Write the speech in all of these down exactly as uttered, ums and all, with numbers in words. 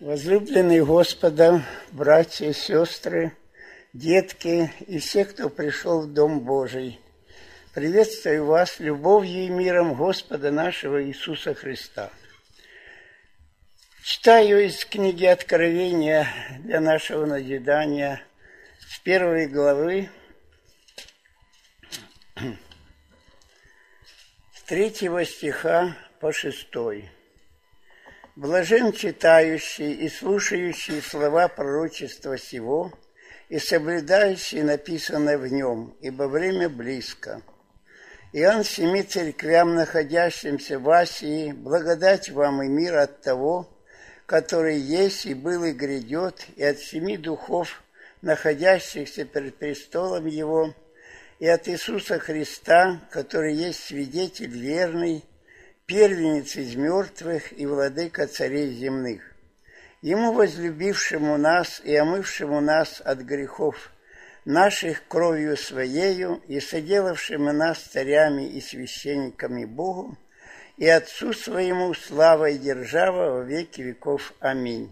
Возлюбленные Господа, братья и сестры, детки и все, кто пришел в Дом Божий, приветствую вас любовью и миром Господа нашего Иисуса Христа. Читаю из книги Откровения для нашего назидания с первой главы, с третьего стиха по шестой. Блажен читающий и слушающий слова пророчества сего и соблюдающий написанное в нем, ибо время близко. Иоанн семи церквям, находящимся в Асии, благодать вам и мир от того, который есть и был и грядет, и от семи духов, находящихся перед престолом Его, и от Иисуса Христа, который есть свидетель верный, первенец из мертвых и владыка царей земных. Ему, возлюбившему нас и омывшему нас от грехов наших кровью Своею и соделавшему нас царями и священниками Богу, и Отцу Своему слава и держава во веки веков. Аминь.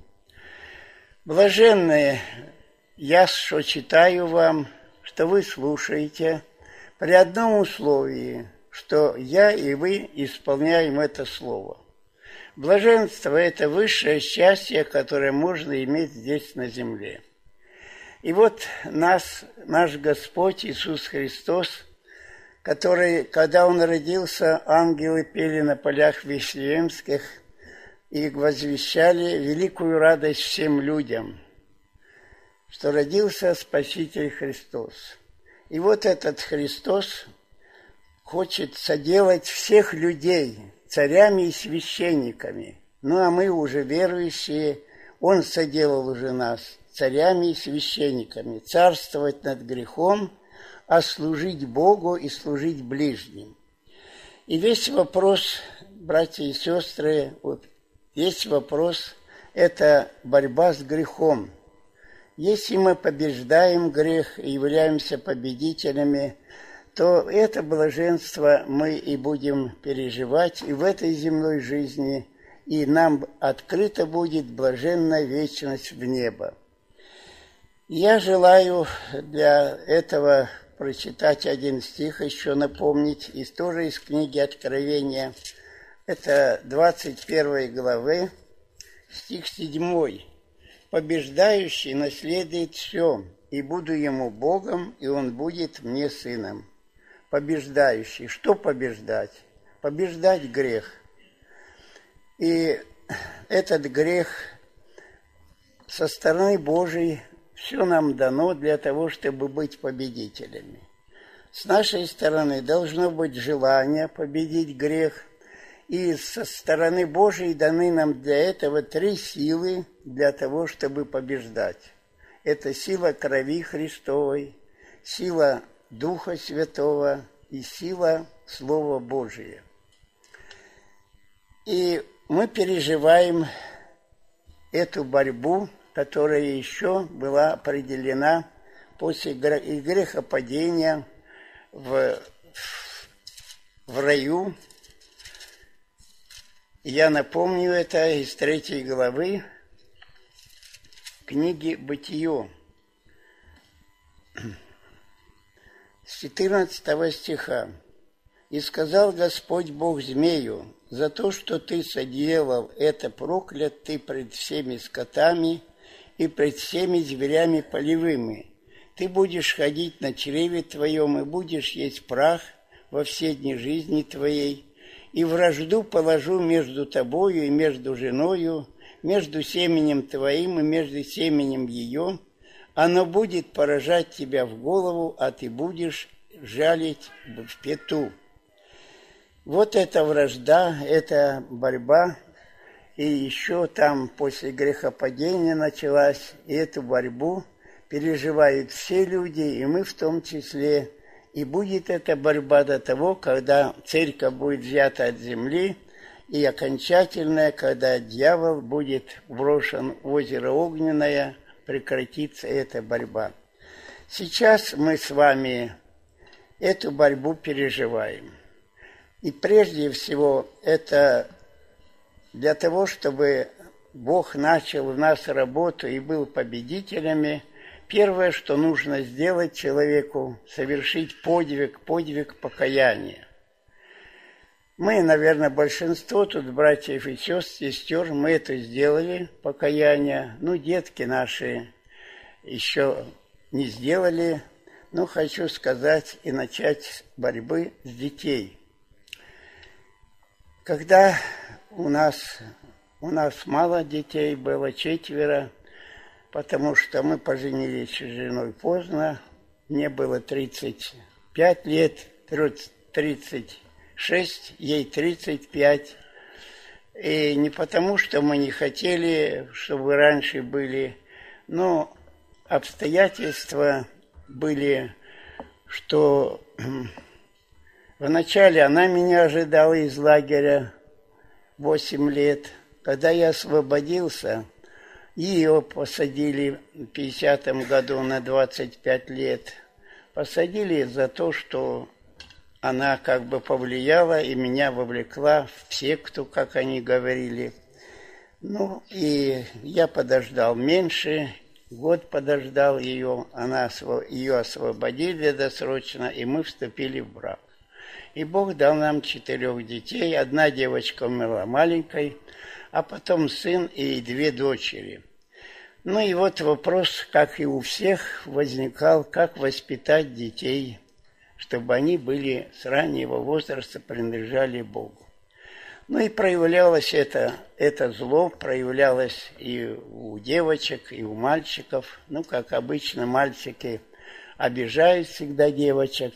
Блаженные, я что читаю вам, что вы слушаете, при одном условии, что я и вы исполняем это слово. Блаженство – это высшее счастье, которое можно иметь здесь на земле. И вот нас, наш Господь Иисус Христос, который, когда Он родился, ангелы пели на полях Вифлеемских и возвещали великую радость всем людям, что родился Спаситель Христос. И вот этот Христос хочет соделать всех людей царями и священниками. Ну, а мы уже верующие, Он соделал уже нас царями и священниками, царствовать над грехом, а служить Богу и служить ближним. И весь вопрос, братья и сестры, вот, весь вопрос – это борьба с грехом. Если мы побеждаем грех и являемся победителями, то это блаженство мы и будем переживать и в этой земной жизни, и нам открыта будет блаженная вечность в небо. Я желаю для этого прочитать один стих, еще напомнить, из тоже из книги Откровения. Это двадцать первой главы, стих седьмой. «Побеждающий наследует все, и буду ему Богом, и он будет мне сыном». Побеждающий. Что побеждать? Побеждать грех. И этот грех со стороны Божией все нам дано для того, чтобы быть победителями. С нашей стороны должно быть желание победить грех, и со стороны Божией даны нам для этого три силы для того, чтобы побеждать. Это сила крови Христовой, сила Духа Святого и сила Слова Божия. И мы переживаем эту борьбу, которая еще была определена после грехопадения в, в раю. Я напомню это из третьей главы книги «Бытие». С четырнадцатого стиха. «И сказал Господь Бог змею, за то, что ты соделал это, проклят ты пред всеми скотами и пред всеми зверями полевыми. Ты будешь ходить на чреве твоем и будешь есть прах во все дни жизни твоей, и вражду положу между тобою и между женою, между семенем твоим и между семенем ее. Оно будет поражать тебя в голову, а ты будешь жалить в пяту». Вот эта вражда, эта борьба, и еще там после грехопадения началась, и эту борьбу переживают все люди, и мы в том числе. И будет эта борьба до того, когда церковь будет взята от земли, и окончательная, когда дьявол будет брошен в озеро Огненное, прекратится эта борьба. Сейчас мы с вами эту борьбу переживаем. И прежде всего это для того, чтобы Бог начал в нас работу и был победителями, первое, что нужно сделать человеку, совершить подвиг, подвиг покаяния. Мы, наверное, большинство тут, братьев и сестер, мы это сделали, покаяние. Ну, детки наши еще не сделали, но хочу сказать и начать с борьбы с детей. Когда у нас, у нас мало детей было, четверо, потому что мы поженились с женой поздно, мне было тридцать пять лет, тридцать шесть, ей тридцать пять. И не потому, что мы не хотели, чтобы раньше были, но обстоятельства были, что вначале она меня ожидала из лагеря восемь лет. Когда я освободился, ее посадили в пятидесятом году на двадцать пять лет. Посадили за то, что она как бы повлияла и меня вовлекла в секту, как они говорили. Ну, и я подождал меньше, год подождал ее, она, ее освободили досрочно, и мы вступили в брак. И Бог дал нам четырех детей, одна девочка умерла маленькой, а потом сын и две дочери. Ну и вот вопрос, как и у всех, возникал, как воспитать детей, чтобы они были с раннего возраста, принадлежали Богу. Ну и проявлялось это, это зло, проявлялось и у девочек, и у мальчиков. Ну, как обычно, мальчики обижают всегда девочек.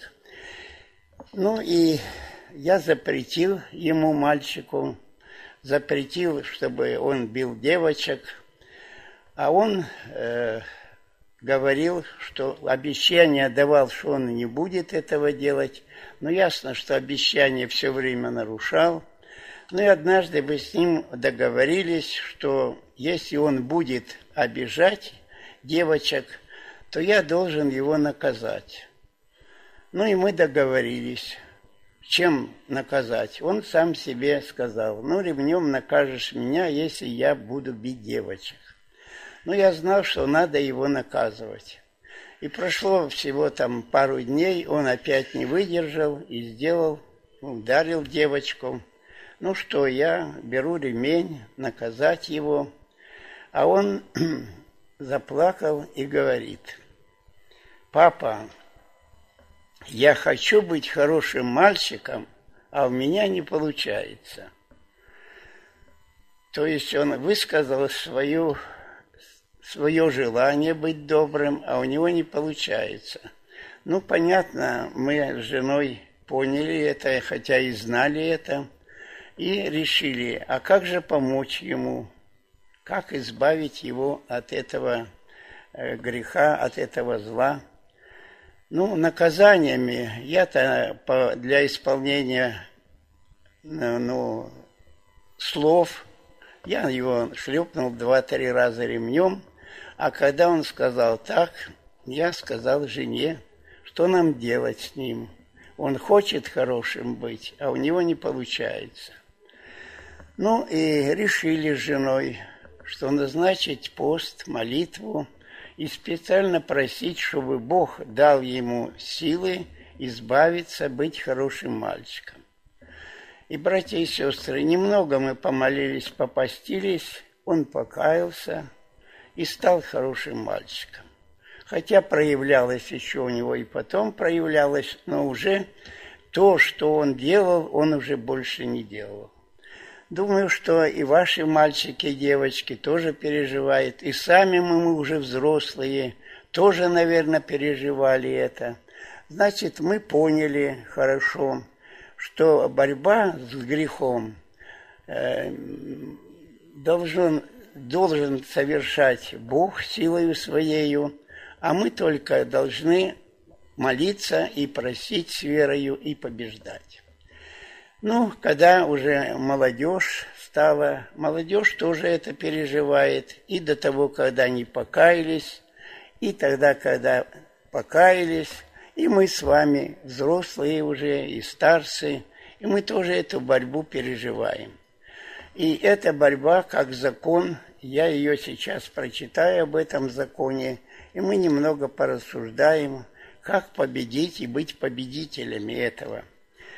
Ну и я запретил ему, мальчику, запретил, чтобы он бил девочек. А он э, говорил, что обещание давал, что он не будет этого делать. Но ясно, что обещание все время нарушал. Ну и однажды мы с ним договорились, что если он будет обижать девочек, то я должен его наказать. Ну и мы договорились, чем наказать. Он сам себе сказал: ну, ремнем накажешь меня, если я буду бить девочек. Но я знал, что надо его наказывать. И прошло всего там пару дней, он опять не выдержал и сделал, ударил девочку. Ну что, я беру ремень, наказать его. А он заплакал и говорит: папа, я хочу быть хорошим мальчиком, а у меня не получается. То есть он высказал свою, свое желание быть добрым, а у него не получается. Ну, понятно, мы с женой поняли это, хотя и знали это, и решили, а как же помочь ему, как избавить его от этого греха, от этого зла. Ну, наказаниями я-то для исполнения ну, слов, я его шлепнул два-три раза ремнем, а когда он сказал так, я сказал жене, что нам делать с ним. Он хочет хорошим быть, а у него не получается. Ну и решили с женой, что назначить пост, молитву, и специально просить, чтобы Бог дал ему силы избавиться, быть хорошим мальчиком. И, братья и сестры, немного мы помолились, попостились, он покаялся и стал хорошим мальчиком. Хотя проявлялось еще у него и потом проявлялось, но уже то, что он делал, он уже больше не делал. Думаю, что и ваши мальчики и девочки тоже переживают, и сами мы уже взрослые, тоже, наверное, переживали это. Значит, мы поняли хорошо, что борьба с грехом э, должен, должен совершать Бог силою Своею, а мы только должны молиться и просить с верою и побеждать. Ну, когда уже молодежь стала, молодежь тоже это переживает, и до того, когда они покаялись, и тогда, когда покаялись, и мы с вами, взрослые уже, и старцы, и мы тоже эту борьбу переживаем. И эта борьба как закон, я ее сейчас прочитаю об этом законе, и мы немного порассуждаем, как победить и быть победителями этого.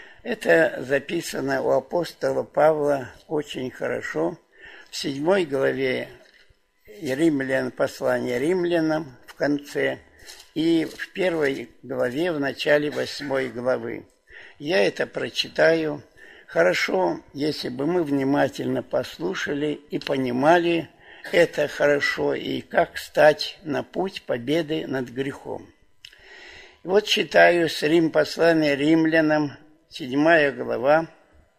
Это записано у апостола Павла очень хорошо в седьмой главе Римлян, послания римлянам в конце, и в первой главе, в начале восьмой главы. Я это прочитаю. Хорошо, если бы мы внимательно послушали и понимали это хорошо, и как стать на путь победы над грехом. Вот читаю с Рим, послания римлянам, седьмая глава,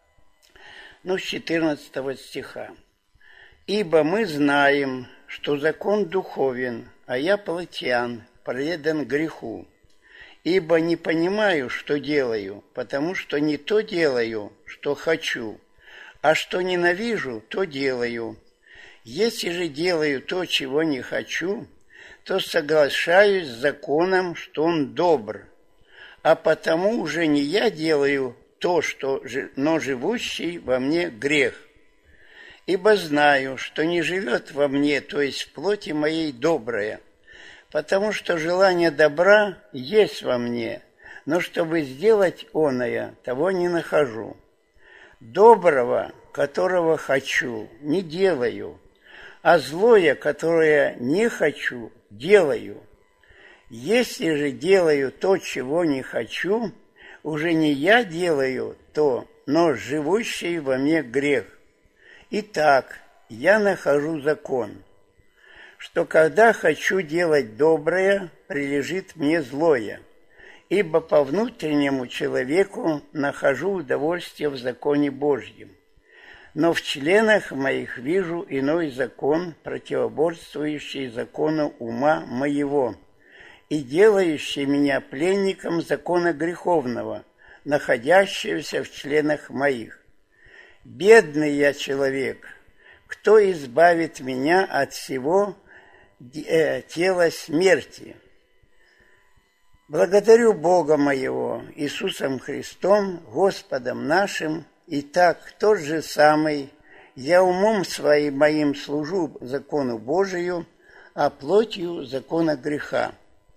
ну, с четырнадцатого стиха. «Ибо мы знаем, что закон духовен, а я плотян, предан греху. Ибо не понимаю, что делаю, потому что не то делаю, что хочу, а что ненавижу, то делаю. Если же делаю то, чего не хочу, то соглашаюсь с законом, что он добр. А потому уже не я делаю то, что, но живущий во мне грех. Ибо знаю, что не живет во мне, то есть в плоти моей доброе, потому что желание добра есть во мне, но чтобы сделать оное, того не нахожу. Доброго, которого хочу, не делаю, а злое, которое не хочу, делаю. Если же делаю то, чего не хочу, уже не я делаю то, но живущий во мне грех. Итак, я нахожу закон, что когда хочу делать доброе, прилежит мне злое, ибо по внутреннему человеку нахожу удовольствие в законе Божьем. Но в членах моих вижу иной закон, противоборствующий закону ума моего, и делающий меня пленником закона греховного, находящегося в членах моих. Бедный я человек, кто избавит меня от всего э, тела смерти? Благодарю Бога моего, Иисусом Христом, Господом нашим, и так тот же самый, я умом своим моим служу закону Божию, а плотью закона греха.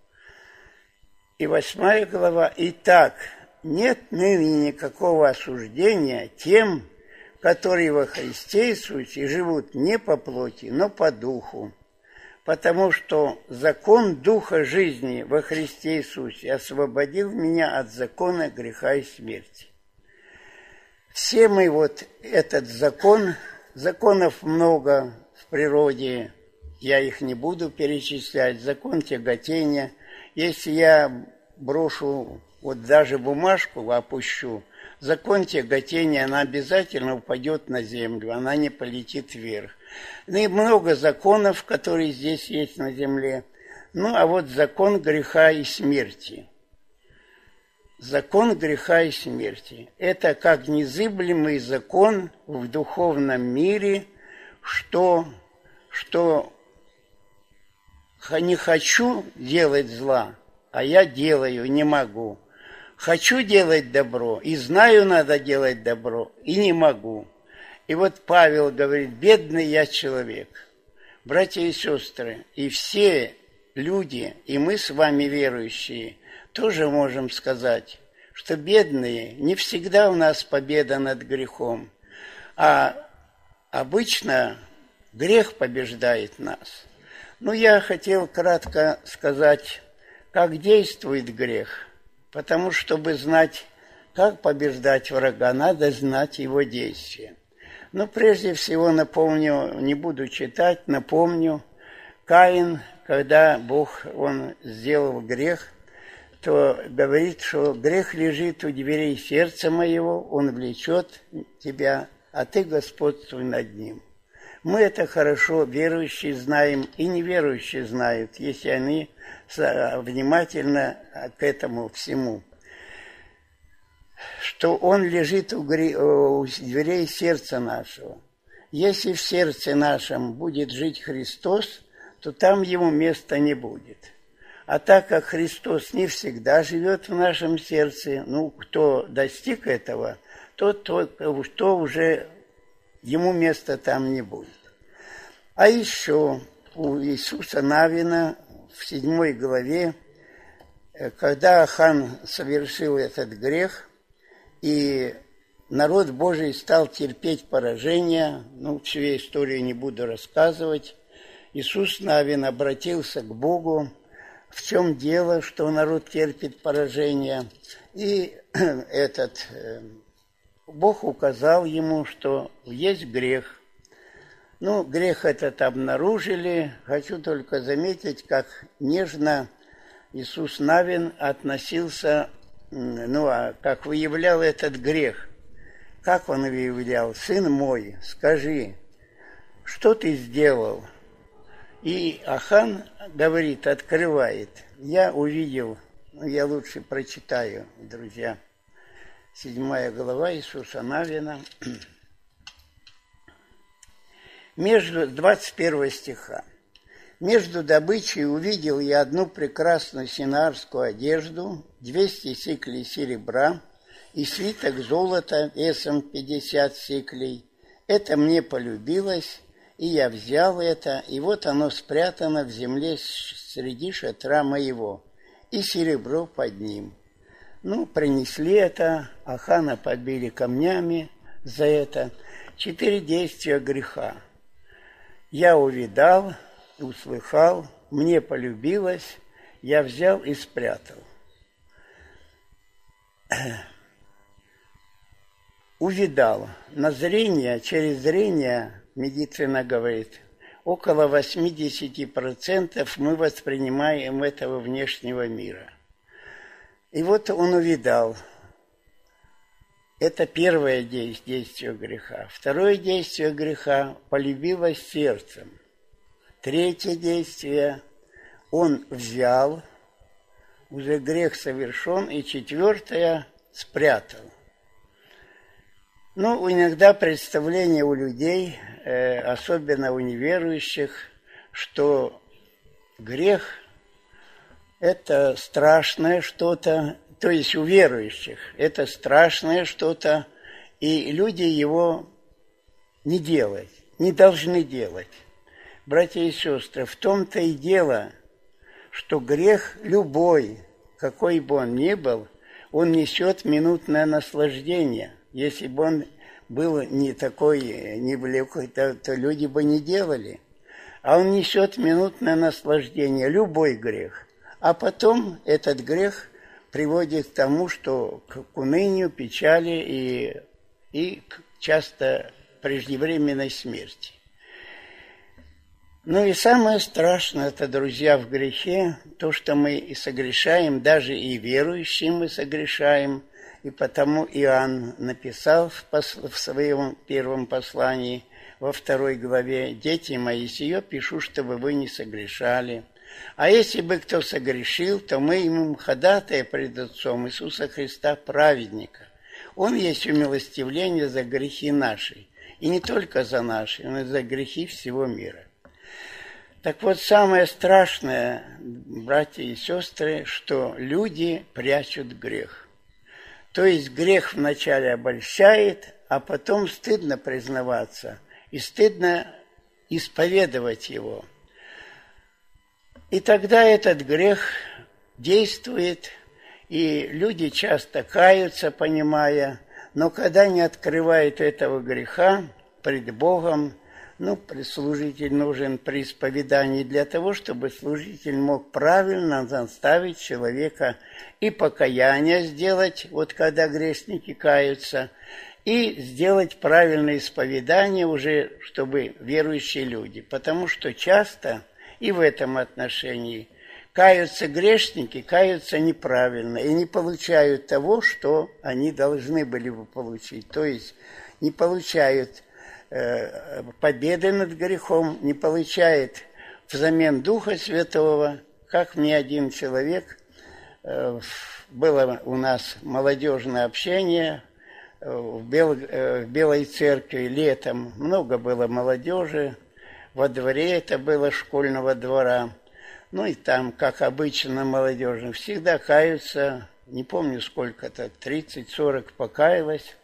И восьмая глава. Итак, нет ныне никакого осуждения тем, которые во Христе Иисусе живут не по плоти, но по духу. Потому что закон духа жизни во Христе Иисусе освободил меня от закона греха и смерти. Все мы вот этот закон, законов много в природе, я их не буду перечислять, закон тяготения. Если я брошу, вот даже бумажку опущу, закон тяготения, она обязательно упадет на землю, она не полетит вверх. Ну и много законов, которые здесь есть на земле. Ну а вот закон греха и смерти. Закон греха и смерти. Это как незыблемый закон в духовном мире, что, что не хочу делать зла, а я делаю, не могу. Хочу делать добро, и знаю, надо делать добро, и не могу. И вот Павел говорит, бедный я человек. Братья и сестры, и все люди, и мы с вами верующие, тоже можем сказать, что бедные, не всегда у нас победа над грехом, а обычно грех побеждает нас. Ну, я хотел кратко сказать, как действует грех. Потому что, чтобы знать, как побеждать врага, надо знать его действия. Но прежде всего напомню, не буду читать, напомню, Каин, когда Бог, он сделал грех, то говорит, что грех лежит у дверей сердца моего, он влечет тебя, а ты господствуй над ним. Мы это хорошо, верующие знаем и неверующие знают, если они внимательно к этому всему. Что он лежит у, гре... у дверей сердца нашего. Если в сердце нашем будет жить Христос, то там ему места не будет. А так как Христос не всегда живет в нашем сердце, ну, кто достиг этого, тот, тот, кто уже ему места там не будет. А еще у Иисуса Навина в седьмой главе, когда Ахан совершил этот грех, и народ Божий стал терпеть поражение, ну, всю историю не буду рассказывать, Иисус Навин обратился к Богу, в чем дело, что народ терпит поражение, и этот Бог указал ему, что есть грех. Ну, грех этот обнаружили. Хочу только заметить, как нежно Иисус Навин относился, ну, а как выявлял этот грех. Как он выявлял? «Сын мой, скажи, что ты сделал?» И Ахан говорит, открывает. Я увидел, ну, я лучше прочитаю, друзья, седьмая глава Иисуса Навина. Между двадцать первого стиха. «Между добычей увидел я одну прекрасную синарскую одежду, двести сиклей серебра и свиток золота весом пятьдесят сиклей. Это мне полюбилось, и я взял это, и вот оно спрятано в земле среди шатра моего, и серебро под ним». Ну, принесли это, Ахана побили камнями за это. Четыре действия греха. Я увидал, услыхал, мне полюбилось, я взял и спрятал. Увидал. На зрение, через зрение, медицина говорит, около восемьдесят процентов мы воспринимаем этого внешнего мира. И вот он увидал. Это первое действие греха. Второе действие греха – полюбилось сердцем. Третье действие – он взял, уже грех совершен. И четвертое – спрятал. Ну, иногда представление у людей, особенно у неверующих, что грех – это страшное что-то, то есть у верующих это страшное что-то, и люди его не делают, не должны делать. Братья и сестры, в том-то и дело, что грех любой, какой бы он ни был, он несет минутное наслаждение. Если бы он был не такой, не влекой, то, то люди бы не делали. А он несет минутное наслаждение, любой грех. А потом этот грех приводит к тому, что к унынию, печали и, и к часто преждевременной смерти. Ну и самое страшное, это, друзья, в грехе, то, что мы и согрешаем, даже и верующие мы согрешаем, и потому Иоанн написал в, посл... в своем первом послании, во второй главе, «Дети мои, сие пишу, чтобы вы не согрешали. А если бы кто согрешил, то мы ему ходатая пред Отцом Иисуса Христа, праведника. Он есть умилостивление за грехи наши, и не только за наши, но и за грехи всего мира». Так вот, самое страшное, братья и сестры, что люди прячут грех. То есть грех вначале обольщает, а потом стыдно признаваться и стыдно исповедовать его. И тогда этот грех действует, и люди часто каются, понимая, но когда не открывают этого греха пред Богом, ну, служитель нужен при исповедании для того, чтобы служитель мог правильно наставить человека и покаяние сделать, вот когда грешники каются, и сделать правильное исповедание уже, чтобы верующие люди. Потому что часто и в этом отношении каются грешники, каются неправильно и не получают того, что они должны были бы получить. То есть не получают э, победы над грехом, не получают взамен Духа Святого. Как мне один человек, э, было у нас молодежное общение в, Бел, э, в Белой Церкви летом, много было молодежи. Во дворе это было школьного двора. Ну и там, как обычно, молодежи всегда каются. Не помню сколько-то, тридцать-сорок покаялось.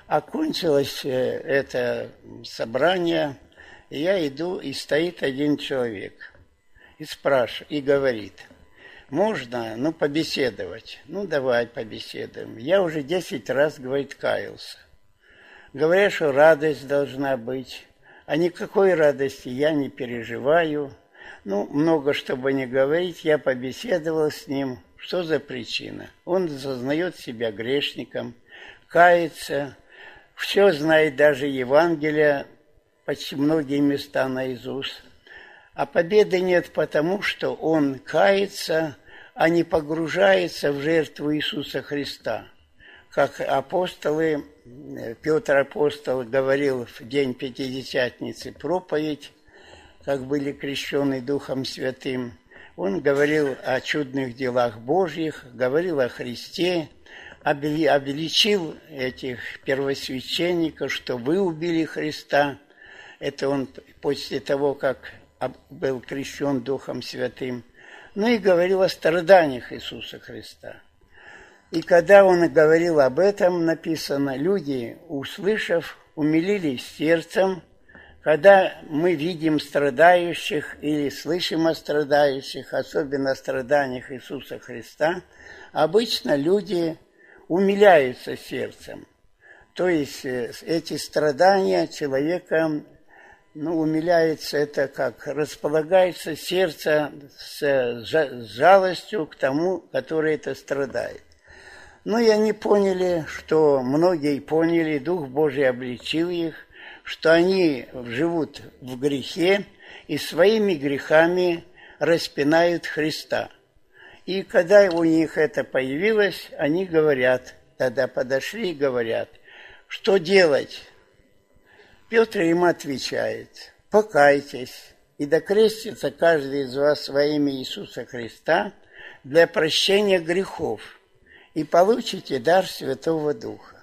Окончилось это собрание, и я иду, и стоит один человек, и спрашивает, и говорит: можно, ну, побеседовать? Ну, давай побеседуем. Я уже десять раз, говорит, каялся. Говорят, что радость должна быть, а никакой радости я не переживаю. Ну, много, чтобы не говорить, я побеседовал с ним. Что за причина? Он сознает себя грешником, кается, все знает, даже Евангелие, почти многие места наизусть. А победы нет потому, что он кается, а не погружается в жертву Иисуса Христа. Как апостолы, Петр апостол говорил в день Пятидесятницы проповедь, как были крещены Духом Святым, он говорил о чудных делах Божьих, говорил о Христе, обличил этих первосвященников, что вы убили Христа. Это он после того, как был крещен Духом Святым. Ну и говорил о страданиях Иисуса Христа. И когда он говорил об этом, написано, люди, услышав, умилились сердцем. Когда мы видим страдающих или слышим о страдающих, особенно о страданиях Иисуса Христа, обычно люди умиляются сердцем. То есть эти страдания человека, ну, умиляется, это как располагается сердце с жалостью к тому, который это страдает. Но и они поняли, что многие поняли, Дух Божий обличил их, что они живут в грехе и своими грехами распинают Христа. И когда у них это появилось, они говорят, тогда подошли и говорят, что делать? Петр им отвечает: покайтесь, и докрестится каждый из вас во имя Иисуса Христа для прощения грехов, и получите дар Святого Духа.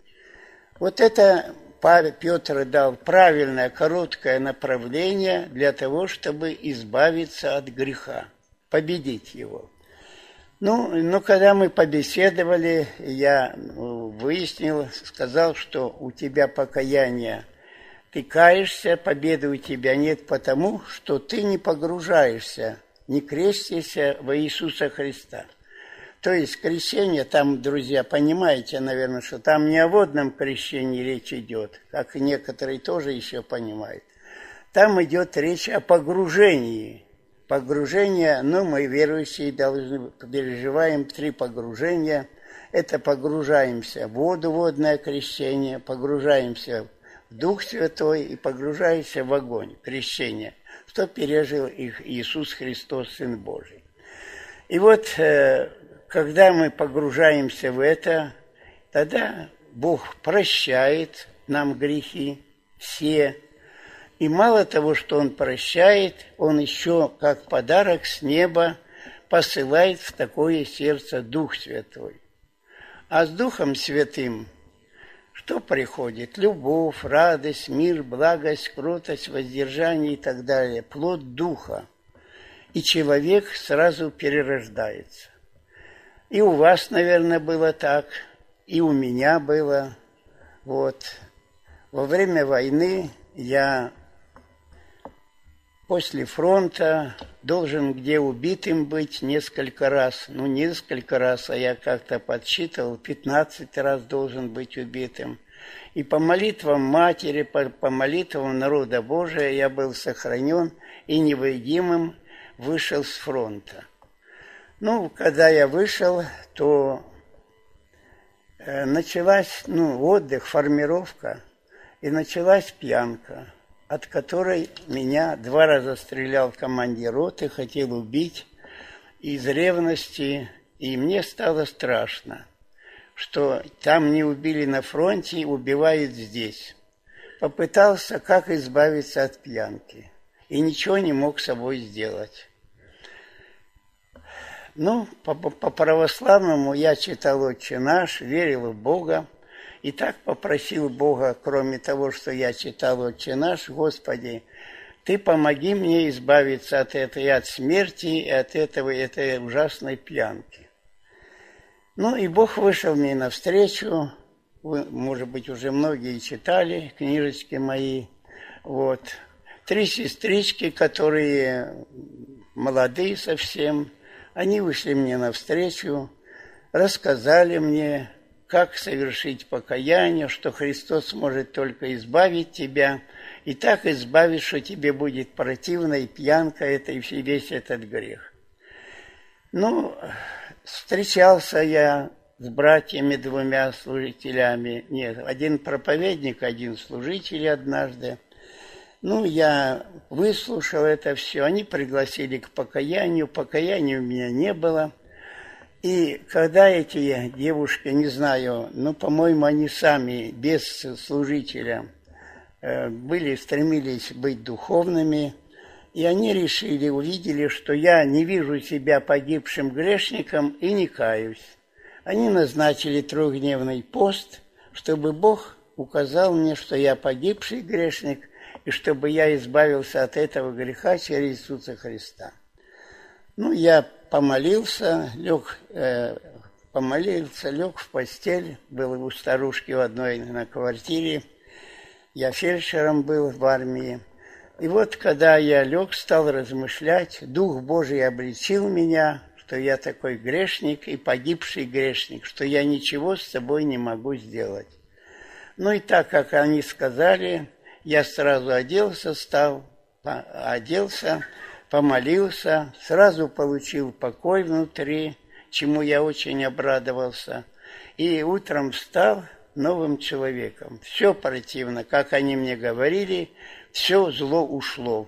Вот это Петр дал правильное, короткое направление для того, чтобы избавиться от греха, победить его. Ну, ну, когда мы побеседовали, я выяснил, сказал, что у тебя покаяние, ты каешься, победы у тебя нет, потому что ты не погружаешься, не крестишься во Иисуса Христа. То есть крещение, там, друзья, понимаете, наверное, что там не о водном крещении речь идет, как и некоторые тоже еще понимают. Там идет речь о погружении. Погружение, ну, мы, верующие, должны переживаем три погружения. Это погружаемся в воду, водное крещение, погружаемся в Дух Святой и погружаемся в огонь, крещение, что пережил их Иисус Христос, Сын Божий. И вот, когда мы погружаемся в это, тогда Бог прощает нам грехи все. И мало того, что Он прощает, Он еще, как подарок с неба, посылает в такое сердце Дух Святой. А с Духом Святым что приходит? Любовь, радость, мир, благость, кротость, воздержание и так далее. Плод Духа. И человек сразу перерождается. И у вас, наверное, было так, и у меня было. Вот. Во время войны я после фронта должен где убитым быть несколько раз. Ну, несколько раз, а я как-то подсчитывал, пятнадцать раз должен быть убитым. И по молитвам матери, по, по молитвам народа Божия я был сохранен и невредимым вышел с фронта. Ну, когда я вышел, то э, началась, ну, отдых, формировка, и началась пьянка, от которой меня два раза стрелял командир роты, хотел убить из ревности, и мне стало страшно, что там не убили на фронте, убивают здесь. Попытался, как избавиться от пьянки, и ничего не мог с собой сделать. Ну, по, по православному я читал «Отче наш», верил в Бога, и так попросил Бога, кроме того, что я читал «Отче наш», Господи, Ты помоги мне избавиться от этой, от смерти и от этого, этой ужасной пьянки. Ну, и Бог вышел мне навстречу вы, может быть, уже многие читали книжечки мои. Вот. Три сестрички, которые молодые совсем, они вышли мне навстречу, рассказали мне, как совершить покаяние, что Христос может только избавить тебя, и так избавить, что тебе будет противно, и пьянка это, и весь этот грех. Ну, встречался я с братьями двумя служителями, нет, один проповедник, один служитель однажды. Ну, я выслушал это все, они пригласили к покаянию, покаяния у меня не было. И когда эти девушки, не знаю, ну, по-моему, они сами без служителя э, были, стремились быть духовными, и они решили, увидели, что я не вижу себя погибшим грешником и не каюсь. Они назначили трехдневный пост, чтобы Бог указал мне, что я погибший грешник, и чтобы я избавился от этого греха через Иисуса Христа. Ну, я помолился, лег, э, помолился, лег в постель, был у старушки в одной на квартире, я фельдшером был в армии. И вот, когда я лег, стал размышлять, Дух Божий обличил меня, что я такой грешник и погибший грешник, что я ничего с собой не могу сделать. Ну и так, как они сказали, я сразу оделся, стал, оделся, помолился, сразу получил покой внутри, чему я очень обрадовался. И утром встал новым человеком. Все противно, как они мне говорили, все зло ушло.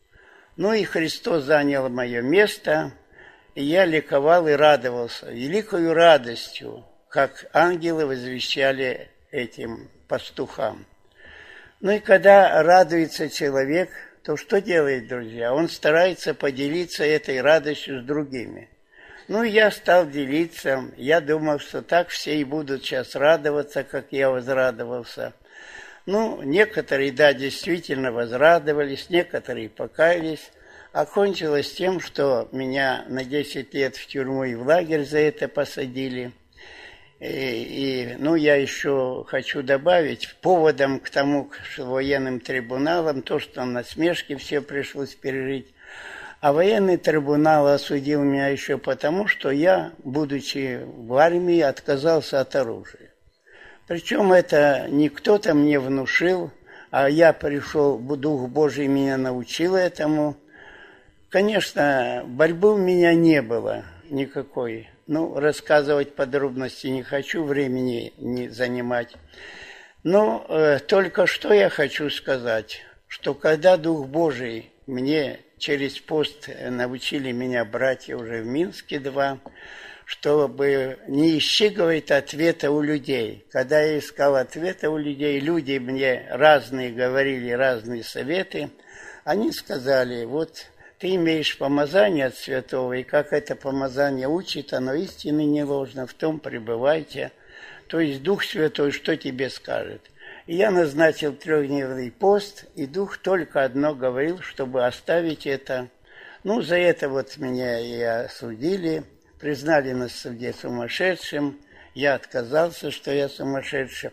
Ну и Христос занял мое место, и я ликовал и радовался. Великою радостью, как ангелы возвещали этим пастухам. Ну и когда радуется человек, то что делает, друзья? Он старается поделиться этой радостью с другими. Ну, я стал делиться. Я думал, что так все и будут сейчас радоваться, как я возрадовался. Ну, некоторые, да, действительно возрадовались, некоторые покаялись. Окончилось тем, что меня на десять лет в тюрьму и в лагерь за это посадили. И, и, ну, я еще хочу добавить, поводом к тому, к военным трибуналам, то, что насмешки все пришлось пережить. А военный трибунал осудил меня еще потому, что я, будучи в армии, отказался от оружия. Причем это не кто-то мне внушил, а я пришел, Дух Божий меня научил этому. Конечно, борьбы у меня не было никакой. Ну, рассказывать подробности не хочу, времени не занимать. Но э, только что я хочу сказать, что когда Дух Божий мне через пост научили меня братья уже в Минске два, чтобы не ищи, говорит, ответа у людей. Когда я искал ответа у людей, люди мне разные говорили, разные советы. Они сказали, вот ты имеешь помазание от святого, и как это помазание учит, оно истины не ложно, в том пребывайте. То есть Дух Святой что тебе скажет? И я назначил трехдневный пост, и Дух только одно говорил, чтобы оставить это. Ну, за это вот меня и осудили, признали на суде сумасшедшим, я отказался, что я сумасшедший.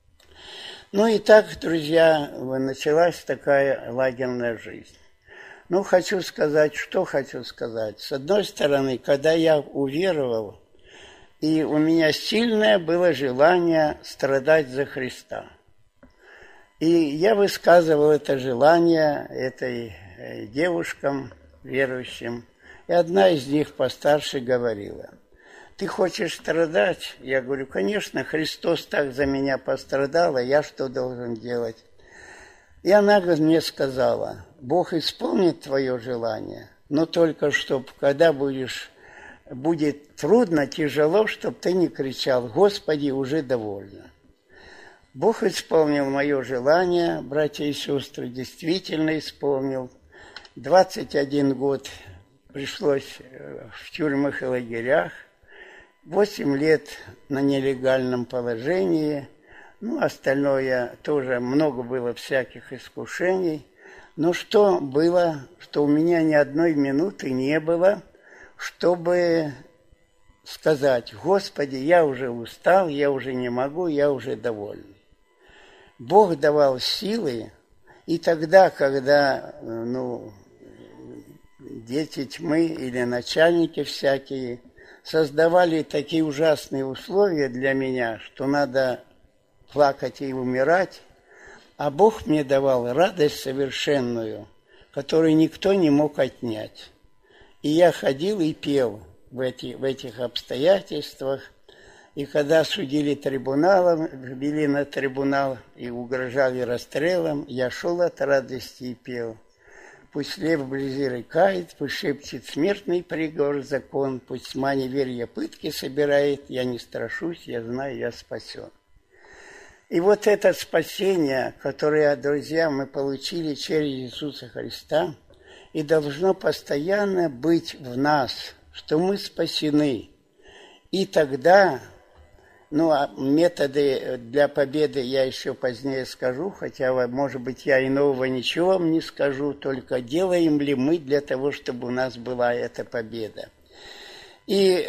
Ну и так, друзья, началась такая лагерная жизнь. Ну, хочу сказать, что хочу сказать. С одной стороны, когда я уверовал, и у меня сильное было желание страдать за Христа. И я высказывал это желание этой девушкам, верующим. И одна из них постарше говорила, ты хочешь страдать? Я говорю, конечно, Христос так за меня пострадал, а я что должен делать? И она мне сказала, Бог исполнит твое желание, но только чтоб, когда будешь, будет трудно, тяжело, чтоб ты не кричал, Господи, уже довольно. Бог исполнил мое желание, братья и сестры, действительно исполнил. двадцать один год пришлось в тюрьмах и лагерях, восемь лет на нелегальном положении. Ну, остальное тоже много было всяких искушений. Но что было, что у меня ни одной минуты не было, чтобы сказать: Господи, я уже устал, я уже не могу, я уже доволен. Бог давал силы, и тогда, когда ну, дети тьмы или начальники всякие создавали такие ужасные условия для меня, что надо плакать и умирать, а Бог мне давал радость совершенную, которую никто не мог отнять. И я ходил и пел в, эти, в этих обстоятельствах. И когда судили трибуналом, ввели на трибунал и угрожали расстрелом, я шел от радости и пел. Пусть лев вблизи рыкает, пусть шепчет смертный приговор закон, пусть тьма неверия пытки собирает, я не страшусь, я знаю, я спасен. И вот это спасение, которое, друзья, мы получили через Иисуса Христа, и должно постоянно быть в нас, что мы спасены. И тогда, ну, а методы для победы я еще позднее скажу, хотя, может быть, я и нового ничего вам не скажу, только делаем ли мы для того, чтобы у нас была эта победа. И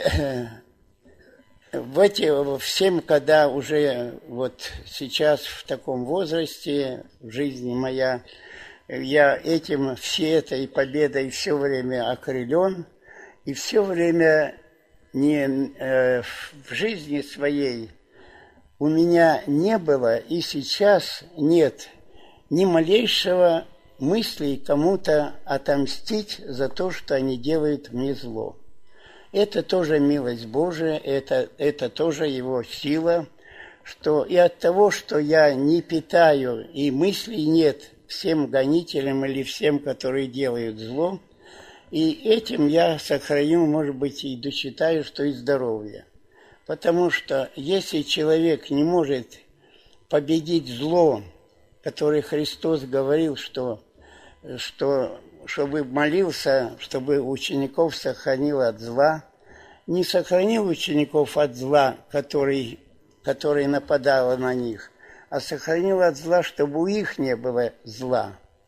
в эти, всем, когда уже вот сейчас в таком возрасте, в жизни моя, я этим, всей этой победой все время окрылен, и все время не, э, в жизни своей у меня не было и сейчас нет ни малейшего мысли кому-то отомстить за то, что они делают мне зло. Это тоже милость Божия, это, это тоже Его сила, что и от того, что я не питаю и мыслей нет всем гонителям или всем, которые делают зло, и этим я сохраню, может быть, и досчитаю, что и здоровье. Потому что если человек не может победить зло, которое Христос говорил, что, что чтобы молился, чтобы учеников сохранил от зла, не сохранил учеников от зла, который, который нападало на них, а сохранил от зла, чтобы у них не было зла.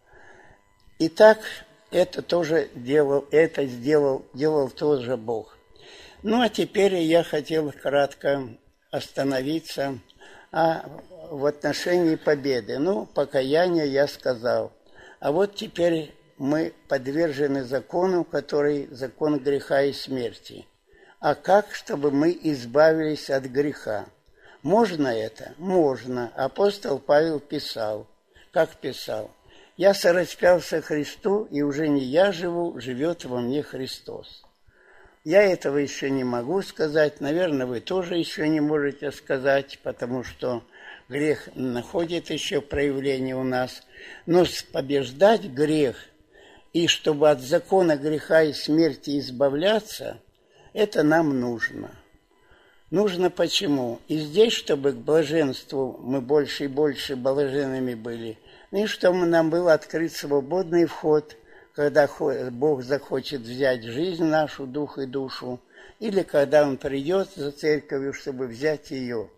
И так это тоже делал, это сделал, делал тоже Бог. Ну, а теперь я хотел кратко остановиться а, в отношении победы. Ну, покаяние я сказал. А вот теперь мы подвержены закону, который закон греха и смерти. А как, чтобы мы избавились от греха? Можно это? Можно. Апостол Павел писал. Как писал? «Я сораспялся Христу, и уже не я живу, живет во мне Христос». Я этого еще не могу сказать. Наверное, вы тоже еще не можете сказать, потому что грех находит еще проявление у нас. Но побеждать грех и чтобы от закона греха и смерти избавляться, это нам нужно. Нужно почему? И здесь, чтобы к блаженству мы больше и больше блаженными были, и чтобы нам был открыт свободный вход, когда Бог захочет взять жизнь нашу, дух и душу, или когда Он придет за церковью, чтобы взять ее.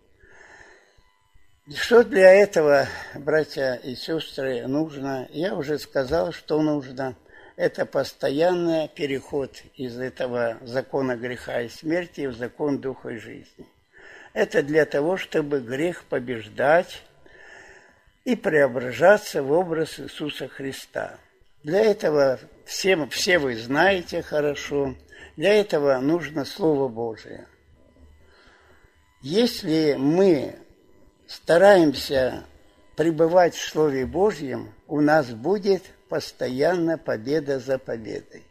Что для этого, братья и сестры, нужно? Я уже сказал, что нужно. Это постоянный переход из этого закона греха и смерти в закон духа и жизни. Это для того, чтобы грех побеждать и преображаться в образ Иисуса Христа. Для этого все, все вы знаете хорошо, для этого нужно Слово Божие. Если мы стараемся пребывать в Слове Божьем, у нас будет постоянно победа за победой.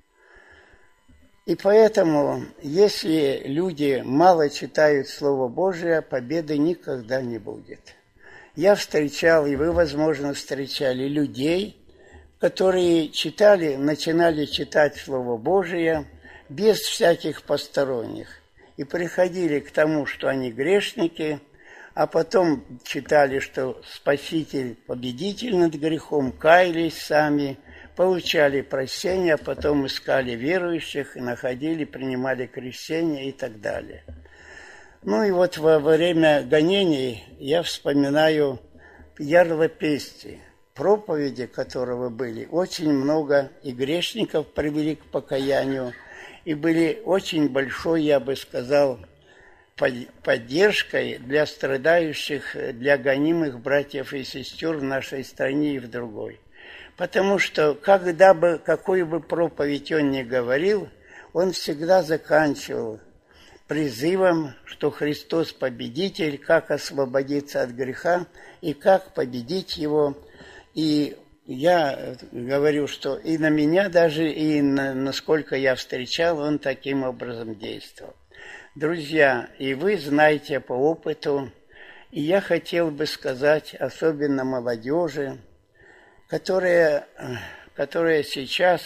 И поэтому, если люди мало читают Слово Божие, победы никогда не будет. Я встречал, и вы, возможно, встречали людей, которые читали, начинали читать Слово Божие без всяких посторонних. И приходили к тому, что они грешники, а потом читали, что Спаситель победитель над грехом, каялись сами, получали прощение, а потом искали верующих, и находили, принимали крещение и так далее. Ну и вот во время гонений я вспоминаю Ярла Пести, проповеди которого были, очень много и грешников привели к покаянию, и были очень большой, я бы сказал, поддержкой для страдающих, для гонимых братьев и сестер в нашей стране и в другой. Потому что, когда бы, какую бы проповедь он ни говорил, он всегда заканчивал призывом, что Христос победитель, как освободиться от греха и как победить его. И я говорю, что и на меня даже, и на, насколько я встречал, он таким образом действовал. Друзья, и вы знаете по опыту, и я хотел бы сказать, особенно молодежи, которая, которая сейчас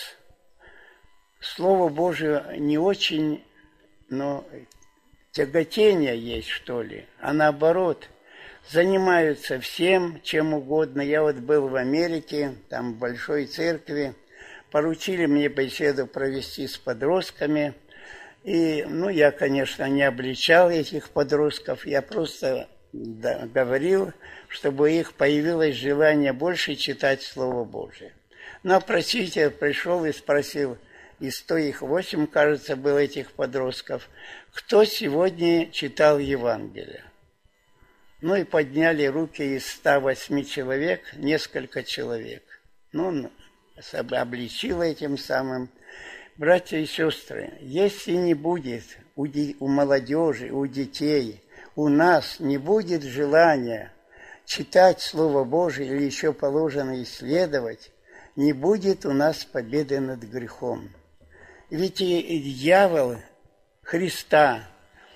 Слово Божие не очень, но тяготение есть, что ли, а наоборот, занимаются всем, чем угодно. Я вот был в Америке, там в большой церкви, поручили мне беседу провести с подростками, и, ну, я, конечно, не обличал этих подростков, я просто да, говорил, чтобы у них появилось желание больше читать Слово Божие. Но проситель пришел и спросил, и сто их восемь, кажется, было этих подростков, кто сегодня читал Евангелие. Ну и подняли руки из ста восьми человек, несколько человек. Ну, он обличил этим самым. Братья и сестры, если не будет у, у молодежи, у детей, у нас не будет желания читать Слово Божие или еще положено исследовать, не будет у нас победы над грехом. Ведь и дьявол Христа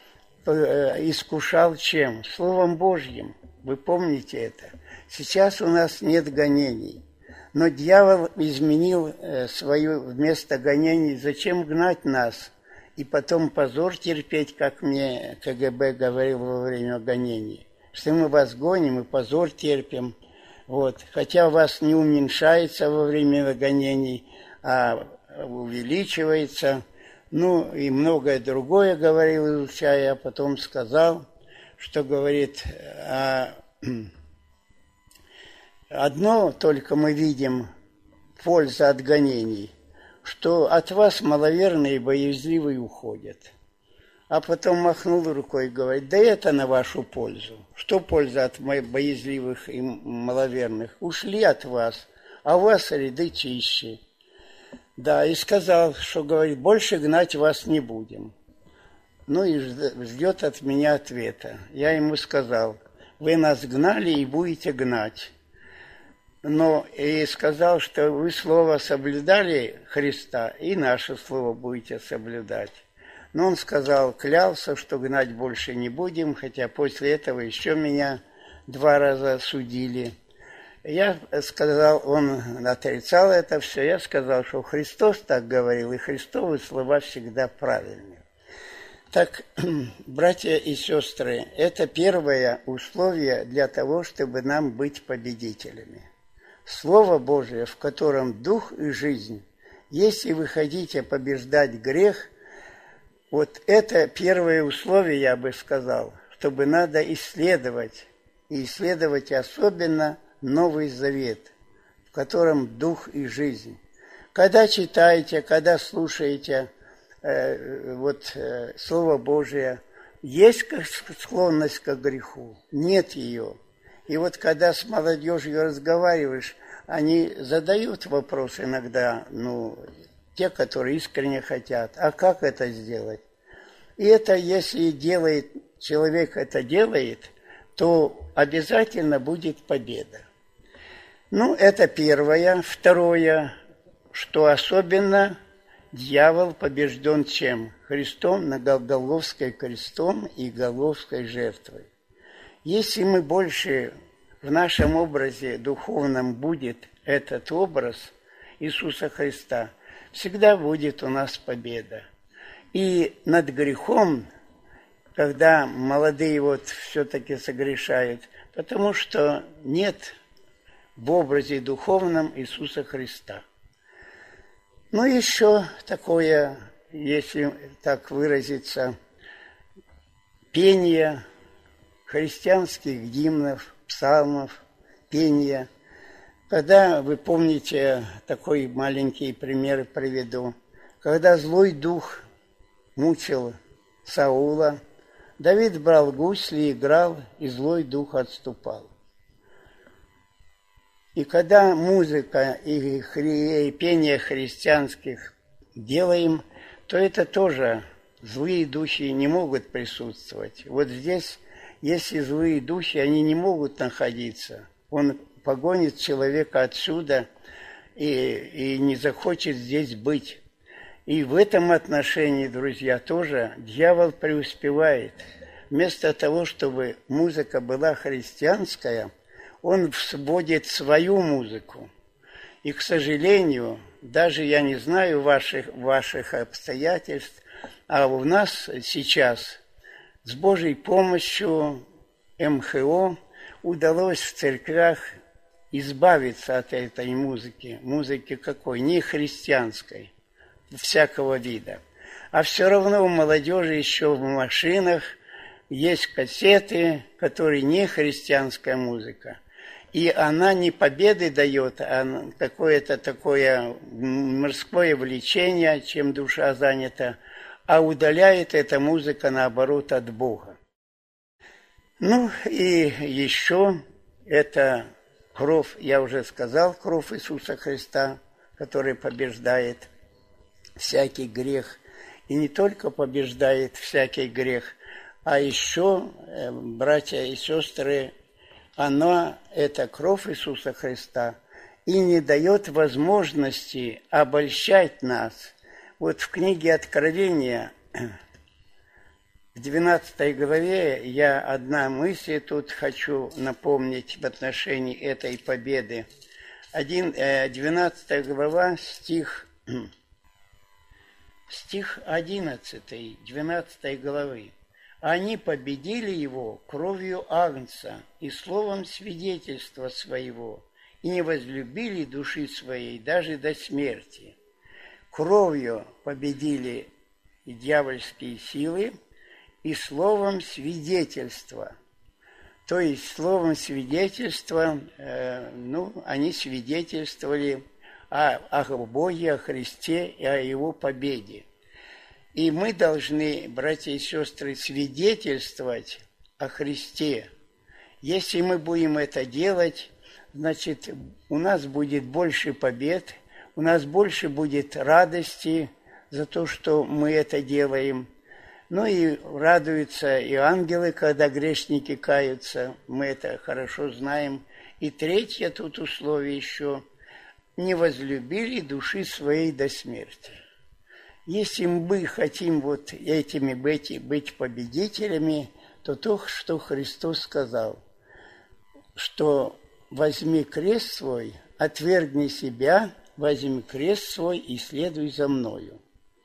искушал чем? Словом Божьим. Вы помните это? Сейчас у нас нет гонений. Но дьявол изменил свое вместо гонений. Зачем гнать нас? И потом позор терпеть, как мне КГБ говорил во время гонений. Что мы вас гоним и позор терпим. Вот. Хотя у вас не уменьшается во время гонений, а увеличивается. Ну и многое другое говорил, изучая, а потом сказал, что говорит, а, одно только мы видим польза от гонений, что от вас маловерные и боязливые уходят. А потом махнул рукой и говорит, да это на вашу пользу. Что польза от боязливых и маловерных? Ушли от вас, а у вас ряды чище. Да, и сказал, что, говорит, больше гнать вас не будем. Ну и ждет от меня ответа. Я ему сказал, вы нас гнали и будете гнать. Но и сказал, что вы слово соблюдали Христа, и наше слово будете соблюдать. Но он сказал, клялся, что гнать больше не будем, хотя после этого еще меня два раза судили. Я сказал, он отрицал это все, я сказал, что Христос так говорил, и Христовы слова всегда правильные. Так, братья и сестры, это первое условие для того, чтобы нам быть победителями. Слово Божие, в котором дух и жизнь. Если вы хотите побеждать грех, вот это первое условие, я бы сказал, чтобы надо исследовать, и исследовать особенно Новый Завет, в котором дух и жизнь. Когда читаете, когда слушаете э, вот, э, Слово Божие, есть склонность к греху? Нет ее. И вот когда с молодежью разговариваешь, они задают вопрос иногда, ну, те, которые искренне хотят, а как это сделать? И это, если делает, человек это делает, то обязательно будет победа. Ну, это первое. Второе, что особенно дьявол побежден чем? Христом, на Голгофской крестом и Голгофской жертвой. Если мы больше в нашем образе духовном будет этот образ Иисуса Христа, всегда будет у нас победа. И над грехом, когда молодые вот все-таки согрешают, потому что нет в образе духовном Иисуса Христа. Ну, еще такое, если так выразиться, пение христианских гимнов, псалмов, пение. Когда, вы помните, такой маленький пример приведу, когда злой дух мучил Саула, Давид брал гусли, играл, и злой дух отступал. И когда музыка и, хри... и пение христианских делаем, то это тоже злые духи не могут присутствовать. Вот здесь, если злые духи, они не могут находиться. Он погонит человека отсюда и, и не захочет здесь быть. И в этом отношении, друзья, тоже дьявол преуспевает. Вместо того, чтобы музыка была христианская, он сводит свою музыку. И, к сожалению, даже я не знаю ваших, ваших обстоятельств, а у нас сейчас с Божьей помощью эм ха о удалось в церквях избавиться от этой музыки. Музыки какой? Не христианской, всякого вида. А все равно у молодежи еще в машинах есть кассеты, которые не христианская музыка. И она не победы дает, а какое-то такое мирское влечение, чем душа занята, а удаляет эта музыка, наоборот, от Бога. Ну и еще это кровь, я уже сказал, кровь Иисуса Христа, который побеждает всякий грех. И не только побеждает всякий грех, а еще, братья и сестры, она, это кровь Иисуса Христа, и не дает возможности обольщать нас. Вот в книге Откровения, в двенадцатой главе, я одна мысль тут хочу напомнить в отношении этой победы. двенадцатая глава, стих, стих одиннадцатый, двенадцатой главы. Они победили его кровью агнца и словом свидетельства своего, и не возлюбили души своей даже до смерти. Кровью победили дьявольские силы и словом свидетельства. То есть словом свидетельства, э, ну, они свидетельствовали о, о Боге, о Христе и о Его победе. И мы должны, братья и сестры, свидетельствовать о Христе. Если мы будем это делать, значит, у нас будет больше побед, у нас больше будет радости за то, что мы это делаем. Ну и радуются и ангелы, когда грешники каются, мы это хорошо знаем. И третье тут условие еще – не возлюбили души своей до смерти. Если мы хотим вот этими быть, быть победителями, то то, что Христос сказал, что возьми крест свой, отвергни себя, возьми крест свой и следуй за мною.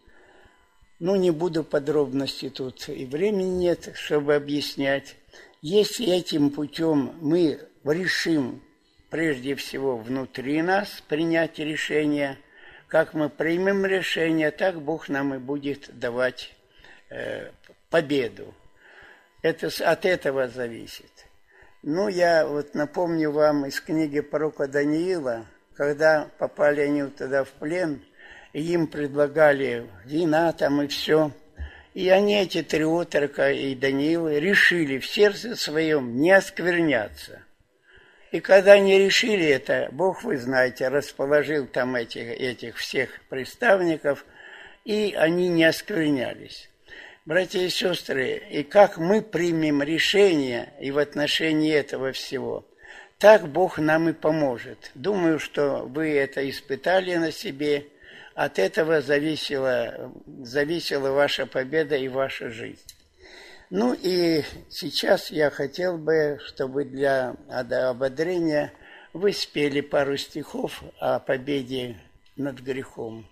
Ну, не буду подробности тут, и времени нет, чтобы объяснять. Если этим путем мы решим, прежде всего, внутри нас принять решение, как мы примем решение, так Бог нам и будет давать э, победу. Это от этого зависит. Ну, я вот напомню вам из книги пророка Даниила, когда попали они туда в плен, и им предлагали вина там и все. И они, эти три отрока и Даниил, решили в сердце своем не оскверняться. И когда они решили это, Бог, вы знаете, расположил там этих, этих всех представников, и они не осквернялись. Братья и сестры, и как мы примем решение и в отношении этого всего, так Бог нам и поможет. Думаю, что вы это испытали на себе, от этого зависела, зависела ваша победа и ваша жизнь. Ну и сейчас я хотел бы, чтобы для ободрения вы спели пару стихов о победе над грехом.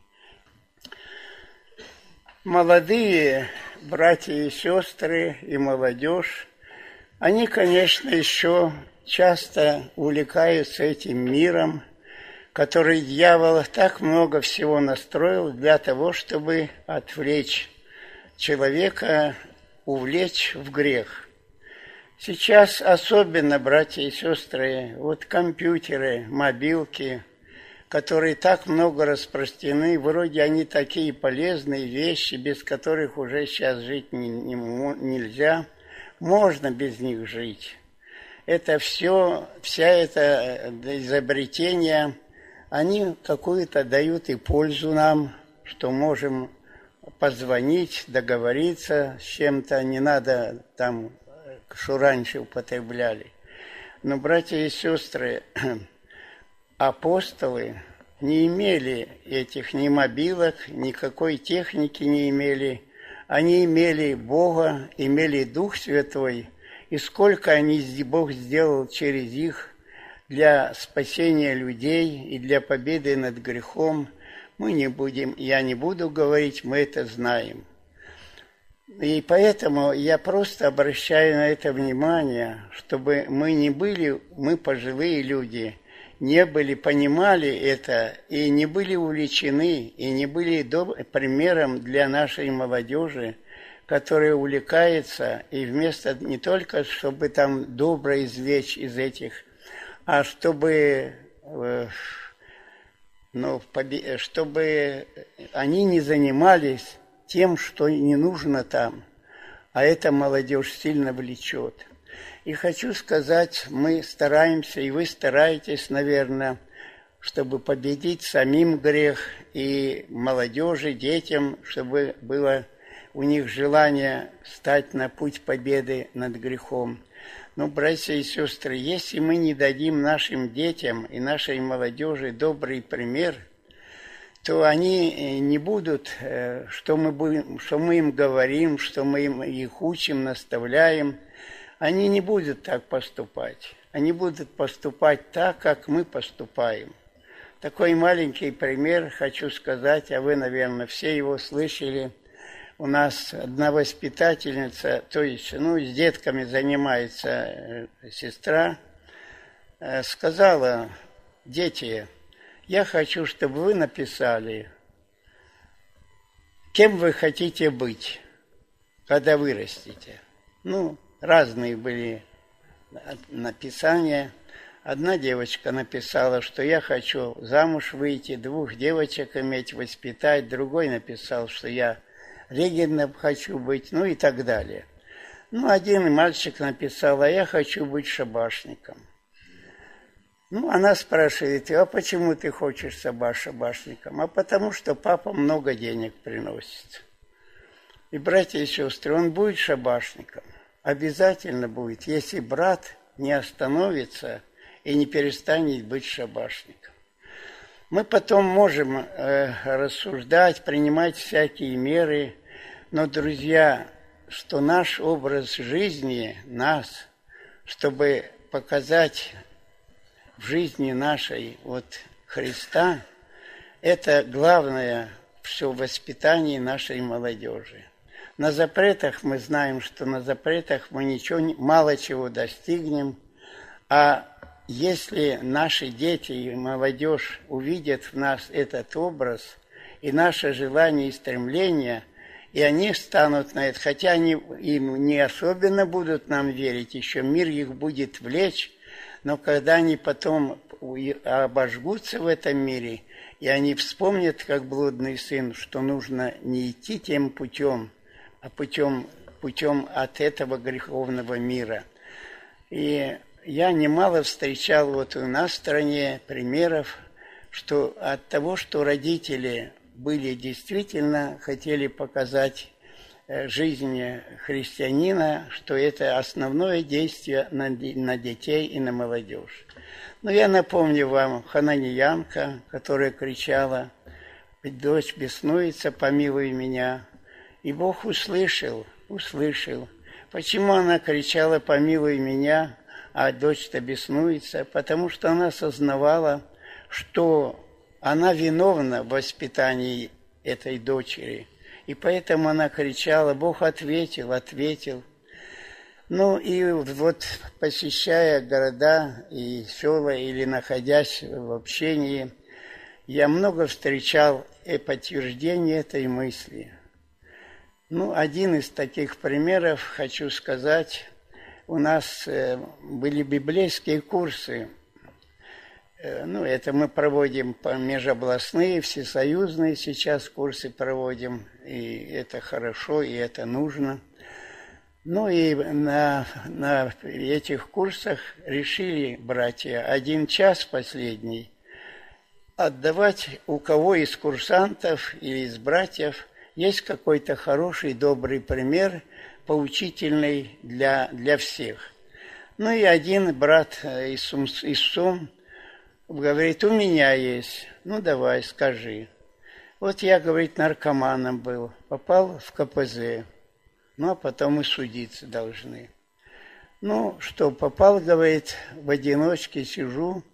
Молодые братья и сестры и молодежь, они, конечно, еще часто увлекаются этим миром, который дьявол так много всего настроил для того, чтобы отвлечь человека, увлечь в грех. Сейчас особенно, братья и сестры, вот компьютеры, мобилки, которые так много распространены, вроде они такие полезные вещи, без которых уже сейчас жить не, не, нельзя, можно без них жить. Это все, вся эта изобретения, они какую-то дают и пользу нам, что можем позвонить, договориться с чем-то, не надо там, что раньше употребляли. Но, братья и сестры, апостолы не имели этих ни мобилок, никакой техники не имели. Они имели Бога, имели Дух Святой, и сколько они, Бог сделал через их для спасения людей и для победы над грехом, мы не будем, я не буду говорить, мы это знаем. И поэтому я просто обращаю на это внимание, чтобы мы не были, мы пожилые люди, не были, понимали это и не были увлечены, и не были примером для нашей молодежи, которая увлекается, и вместо не только, чтобы там добро извлечь из этих, а чтобы, ну, чтобы они не занимались тем, что не нужно там, а эта молодежь сильно влечет. И хочу сказать, мы стараемся, и вы стараетесь, наверное, чтобы победить самим грех и молодежи, детям, чтобы было у них желание стать на путь победы над грехом. Но, братья и сестры, если мы не дадим нашим детям и нашей молодежи добрый пример, то они не будут, что мы, будем, что мы им говорим, что мы им, их учим, наставляем, они не будут так поступать. Они будут поступать так, как мы поступаем. Такой маленький пример хочу сказать, а вы, наверное, все его слышали. У нас одна воспитательница, то есть, ну, с детками занимается сестра, сказала: дети, я хочу, чтобы вы написали, кем вы хотите быть, когда вырастете. Ну, разные были написания. Одна девочка написала, что я хочу замуж выйти, двух девочек иметь, воспитать. Другой написал, что я регентом хочу быть, ну и так далее. Ну, один мальчик написал, а я хочу быть шабашником. Ну, она спрашивает, а почему ты хочешь быть шабашником? А потому что папа много денег приносит. И, братья и сестры, он будет шабашником. Обязательно будет, если брат не остановится и не перестанет быть шабашником. Мы потом можем э, рассуждать, принимать всякие меры, но, друзья, что наш образ жизни, нас, чтобы показать в жизни нашей вот Христа, это главное все в воспитании нашей молодежи. На запретах мы знаем, что на запретах мы ничего, мало чего достигнем, а если наши дети и молодежь увидят в нас этот образ и наше желание и стремление, и они встанут на это, хотя они им не особенно будут нам верить, еще мир их будет влечь, но когда они потом обожгутся в этом мире, и они вспомнят, как блудный сын, что нужно не идти тем путем, а путем, путем от этого греховного мира. И я немало встречал вот у нас в стране примеров, что от того, что родители были действительно, хотели показать жизни христианина, что это основное действие на, на детей и на молодежь. Но я напомню вам хананиянка, которая кричала: «Дочь беснуется, помилуй меня». И Бог услышал, услышал. Почему она кричала «помилуй меня», а дочь-то беснуется? Потому что она осознавала, что она виновна в воспитании этой дочери. И поэтому она кричала, Бог ответил, ответил. Ну и вот посещая города и села или находясь в общении, я много встречал и подтверждение этой мысли. Ну, один из таких примеров, хочу сказать, у нас были библейские курсы. Ну, это мы проводим по межобластные, всесоюзные сейчас курсы проводим, и это хорошо, и это нужно. Ну и на, на этих курсах решили братья один час последний отдавать, у кого из курсантов или из братьев есть какой-то хороший, добрый пример, поучительный для, для всех. Ну и один брат из Сум, из Сум говорит, у меня есть, ну давай, скажи. Вот я, говорит, наркоманом был, попал в ка пэ зэ, ну а потом и судиться должны. Ну что, попал, говорит, в одиночке сижу,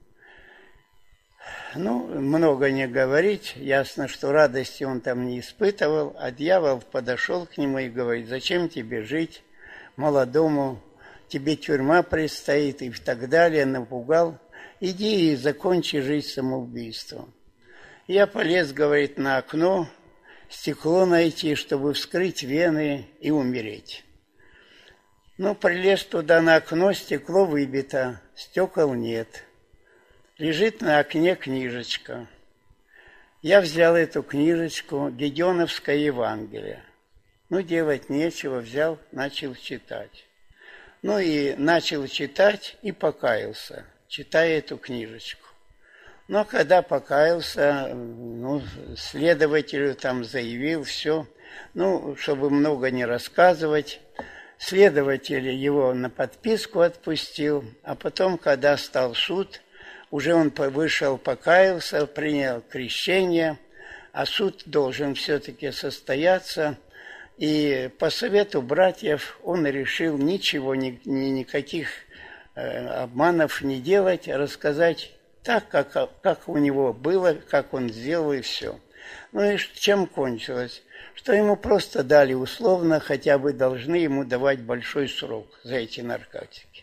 ну много не говорить, ясно, что радости он там не испытывал, а дьявол подошел к нему и говорит, зачем тебе жить молодому, тебе тюрьма предстоит и так далее, напугал. Иди и закончи жизнь самоубийством. Я полез, говорит, на окно, стекло найти, чтобы вскрыть вены и умереть. Ну, прилез туда на окно, стекло выбито, стекол нет. Лежит на окне книжечка. Я взял эту книжечку, Гедеоновское Евангелие. Ну, делать нечего, взял, начал читать. Ну и начал читать и покаялся, читая эту книжечку. Но когда покаялся, ну, следователю там заявил все, ну, чтобы много не рассказывать, следователь его на подписку отпустил, а потом, когда стал суд, уже он вышел, покаялся, принял крещение, а суд должен все-таки состояться, и по совету братьев он решил ничего, ни, ни, никаких обманов не делать, рассказать так, как, как у него было, как он сделал, и все. Ну и чем кончилось? Что ему просто дали условно, хотя бы должны ему давать большой срок за эти наркотики.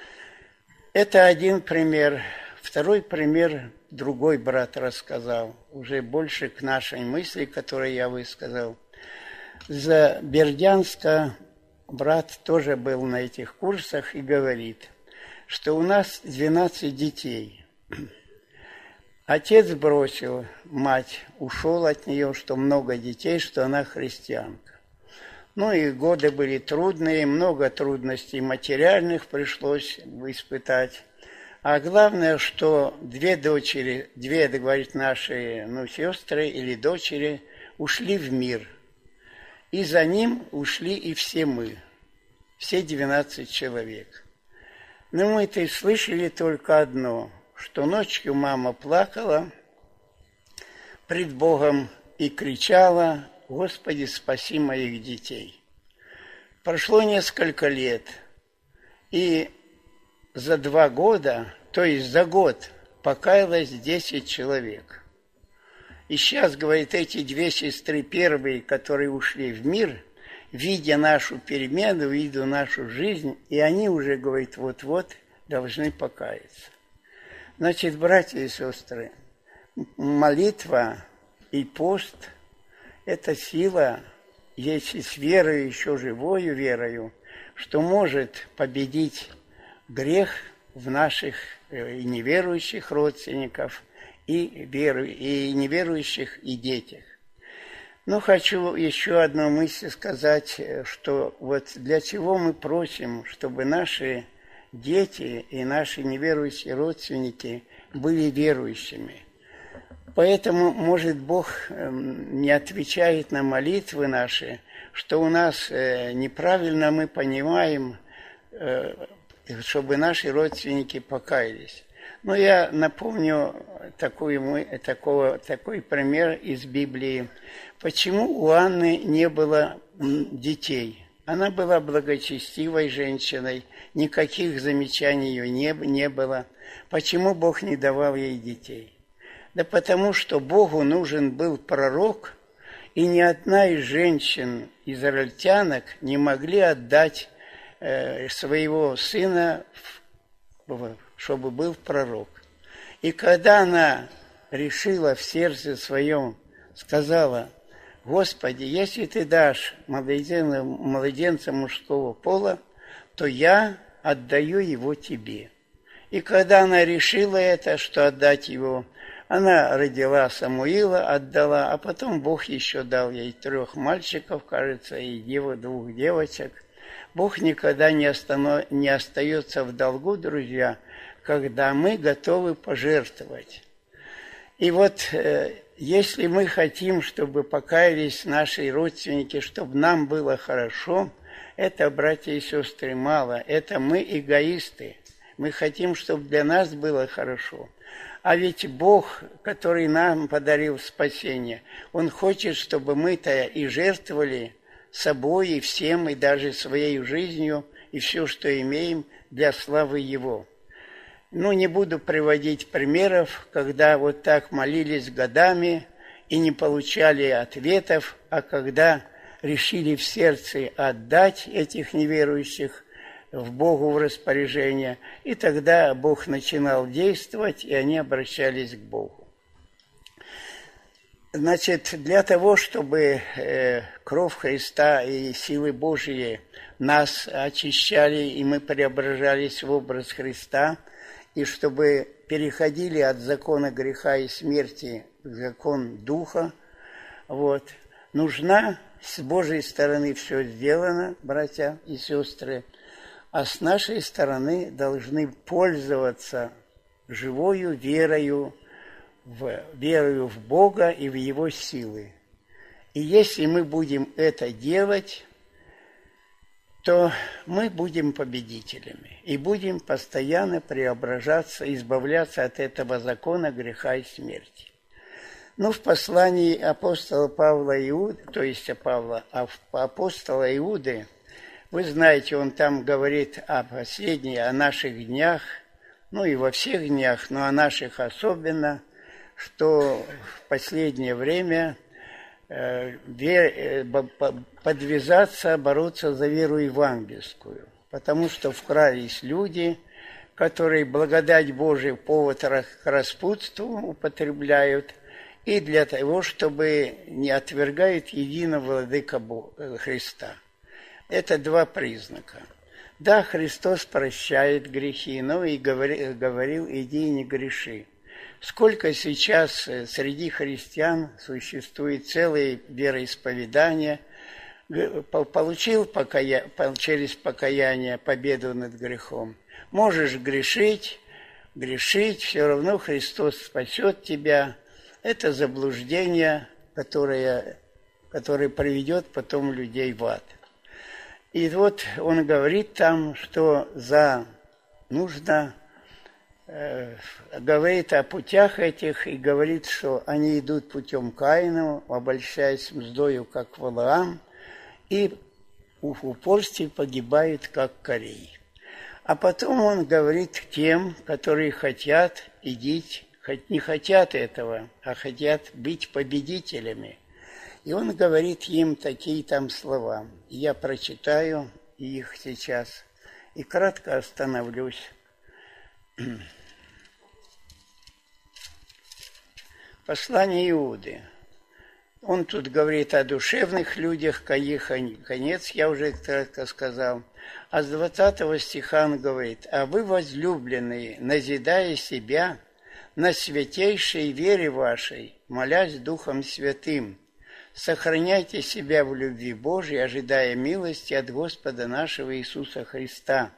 Это один пример. Второй пример другой брат рассказал, уже больше к нашей мысли, которую я высказал. За Бердянска брат тоже был на этих курсах и говорит, что у нас двенадцать детей. Отец бросил, мать ушел от нее, что много детей, что она христианка. Ну и годы были трудные, много трудностей материальных пришлось испытать. А главное, что две дочери, две, говорит, наши ну, сестры или дочери ушли в мир. И за ним ушли и все мы, все двенадцать человек. Но мы-то и слышали только одно, что ночью мама плакала пред Богом и кричала, «Господи, спаси моих детей». Прошло несколько лет, и за два года, то есть за год, покаялось десять человек. И сейчас, говорит, эти две сестры первые, которые ушли в мир, видя нашу перемену, видя нашу жизнь, и они уже, говорит, вот-вот должны покаяться. Значит, братья и сестры, молитва и пост – это сила, если с верою, еще живою верою, что может победить грех в наших и неверующих родственников, и, веру, и неверующих, и детях. Но хочу еще одну мысль сказать, что вот для чего мы просим, чтобы наши дети и наши неверующие родственники были верующими. Поэтому, может, Бог не отвечает на молитвы наши, что у нас неправильно мы понимаем, чтобы наши родственники покаялись. Но я напомню такой, такого, такой пример из Библии. Почему у Анны не было детей? Она была благочестивой женщиной, никаких замечаний ее не, не было. Почему Бог не давал ей детей? Да потому что Богу нужен был пророк, и ни одна из женщин, израильтянок, не могли отдать э, своего сына, чтобы был пророк. И когда она решила в сердце своем, сказала, «Господи, если Ты дашь младенца, младенца мужского пола, то я отдаю его тебе». И когда она решила это, что отдать его, она родила Самуила, отдала, а потом Бог еще дал ей трех мальчиков, кажется, и дева, двух девочек. Бог никогда не, останов... не остается в долгу, друзья, когда мы готовы пожертвовать. И вот э, если мы хотим, чтобы покаялись наши родственники, чтобы нам было хорошо, это, братья и сестры, мало. Это мы эгоисты. Мы хотим, чтобы для нас было хорошо. А ведь Бог, который нам подарил спасение, Он хочет, чтобы мы-то и жертвовали собой, и всем, и даже своей жизнью, и все, что имеем, для славы Его. Ну, не буду приводить примеров, когда вот так молились годами и не получали ответов, а когда решили в сердце отдать этих неверующих в Богу в распоряжение, и тогда Бог начинал действовать, и они обращались к Богу. Значит, для того, чтобы э, кровь Христа и силы Божьи нас очищали, и мы преображались в образ Христа, и чтобы переходили от закона греха и смерти к закону Духа, вот, нужно с Божьей стороны все сделано, братья и сестры, а с нашей стороны должны пользоваться живою верою, в, верою в Бога и в Его силы. И если мы будем это делать, то мы будем победителями и будем постоянно преображаться, избавляться от этого закона греха и смерти. Ну, в послании апостола Павла Иуды, то есть Павла, а апостола Иуды, вы знаете, он там говорит о последней, о наших днях, ну и во всех днях, но о наших особенно, что в последнее время э, вер, э, подвязаться, бороться за веру евангельскую, потому что вкрались люди, которые благодать Божию повод к распутству употребляют, и для того, чтобы не отвергают единого владыка Христа. Это два признака. Да, Христос прощает грехи, но и говорил, говорил иди и не греши. Сколько сейчас среди христиан существует целое вероисповедание, получил покая... через покаяние победу над грехом. Можешь грешить, грешить, все равно Христос спасет тебя. Это заблуждение, которое, которое приведет потом людей в ад. И вот он говорит там, что за нужно, э, говорит о путях этих и говорит, что они идут путем Каина, обольщаясь мздою, как Валаам, и в упорстве погибают, как Корей. А потом он говорит к тем, которые хотят идти, не хотят этого, а хотят быть победителями. И он говорит им такие там слова. Я прочитаю их сейчас и кратко остановлюсь. Послание Иуды. Он тут говорит о душевных людях, их конец, я уже кратко сказал. А с двадцатого стиха он говорит: «А вы, возлюбленные, назидая себя на святейшей вере вашей, молясь Духом Святым, сохраняйте себя в любви Божией, ожидая милости от Господа нашего Иисуса Христа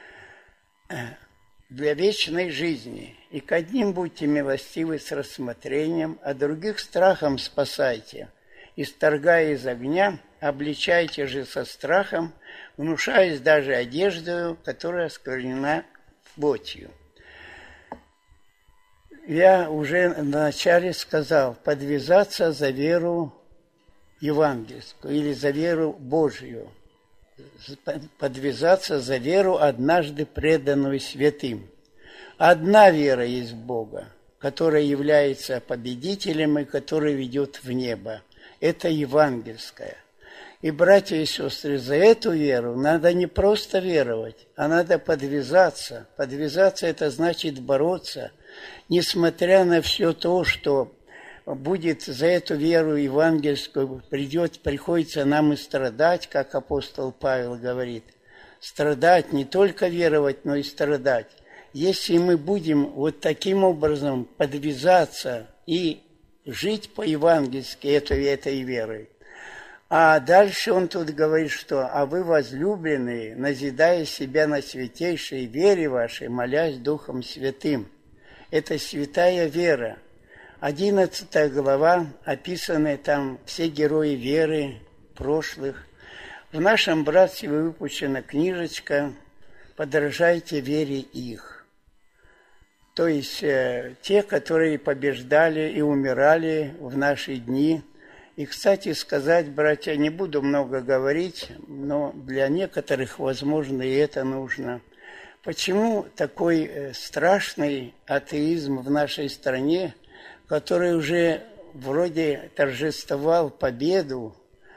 для вечной жизни. И к одним будьте милостивы с рассмотрением, а других страхом спасайте. Исторгая из огня, обличайте же со страхом, внушаясь даже одеждою, которая осквернена плотью». Я уже в начале сказал, подвязаться за веру евангельскую или за веру Божию, подвязаться за веру, однажды преданную святым. Одна вера есть в Бога, которая является победителем и которая ведет в небо. Это евангельская. И, братья и сестры, за эту веру надо не просто веровать, а надо подвязаться. Подвязаться – это значит бороться, несмотря на все то, что будет за эту веру евангельскую, придет, приходится нам и страдать, как апостол Павел говорит. страдать, не только веровать, но и страдать. Если мы будем вот таким образом подвязаться и жить по-евангельски этой, этой верой. А дальше он тут говорит, что «А вы, возлюбленные, назидая себя на святейшей вере вашей, молясь Духом Святым». Это святая вера. Одиннадцатая глава, описаны там все герои веры прошлых. В нашем братстве выпущена книжечка «Подражайте вере их». То есть э, те, которые побеждали и умирали в наши дни. И, кстати сказать, братья, не буду много говорить, но для некоторых, возможно, и это нужно. Почему такой э, страшный атеизм в нашей стране, который уже вроде торжествовал победу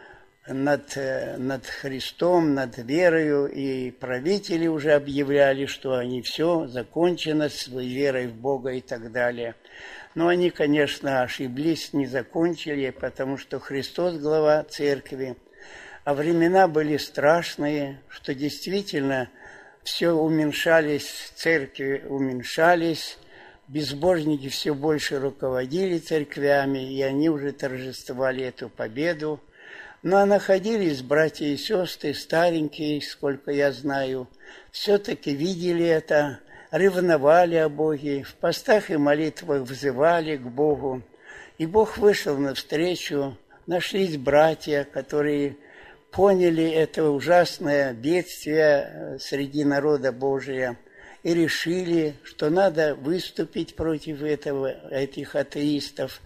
над, над Христом, над верою, и правители уже объявляли, что они все закончено своей верой в Бога и так далее. Но они, конечно, ошиблись, не закончили, потому что Христос глава церкви. А времена были страшные, что действительно все уменьшались, церкви уменьшались, безбожники все больше руководили церквями, и они уже торжествовали эту победу. Но находились братья и сестры, старенькие, сколько я знаю, все-таки видели это, ревновали о Боге, в постах и молитвах взывали к Богу. И Бог вышел навстречу, нашлись братья, которые поняли это ужасное бедствие среди народа Божия, и решили, что надо выступить против этого, этих атеистов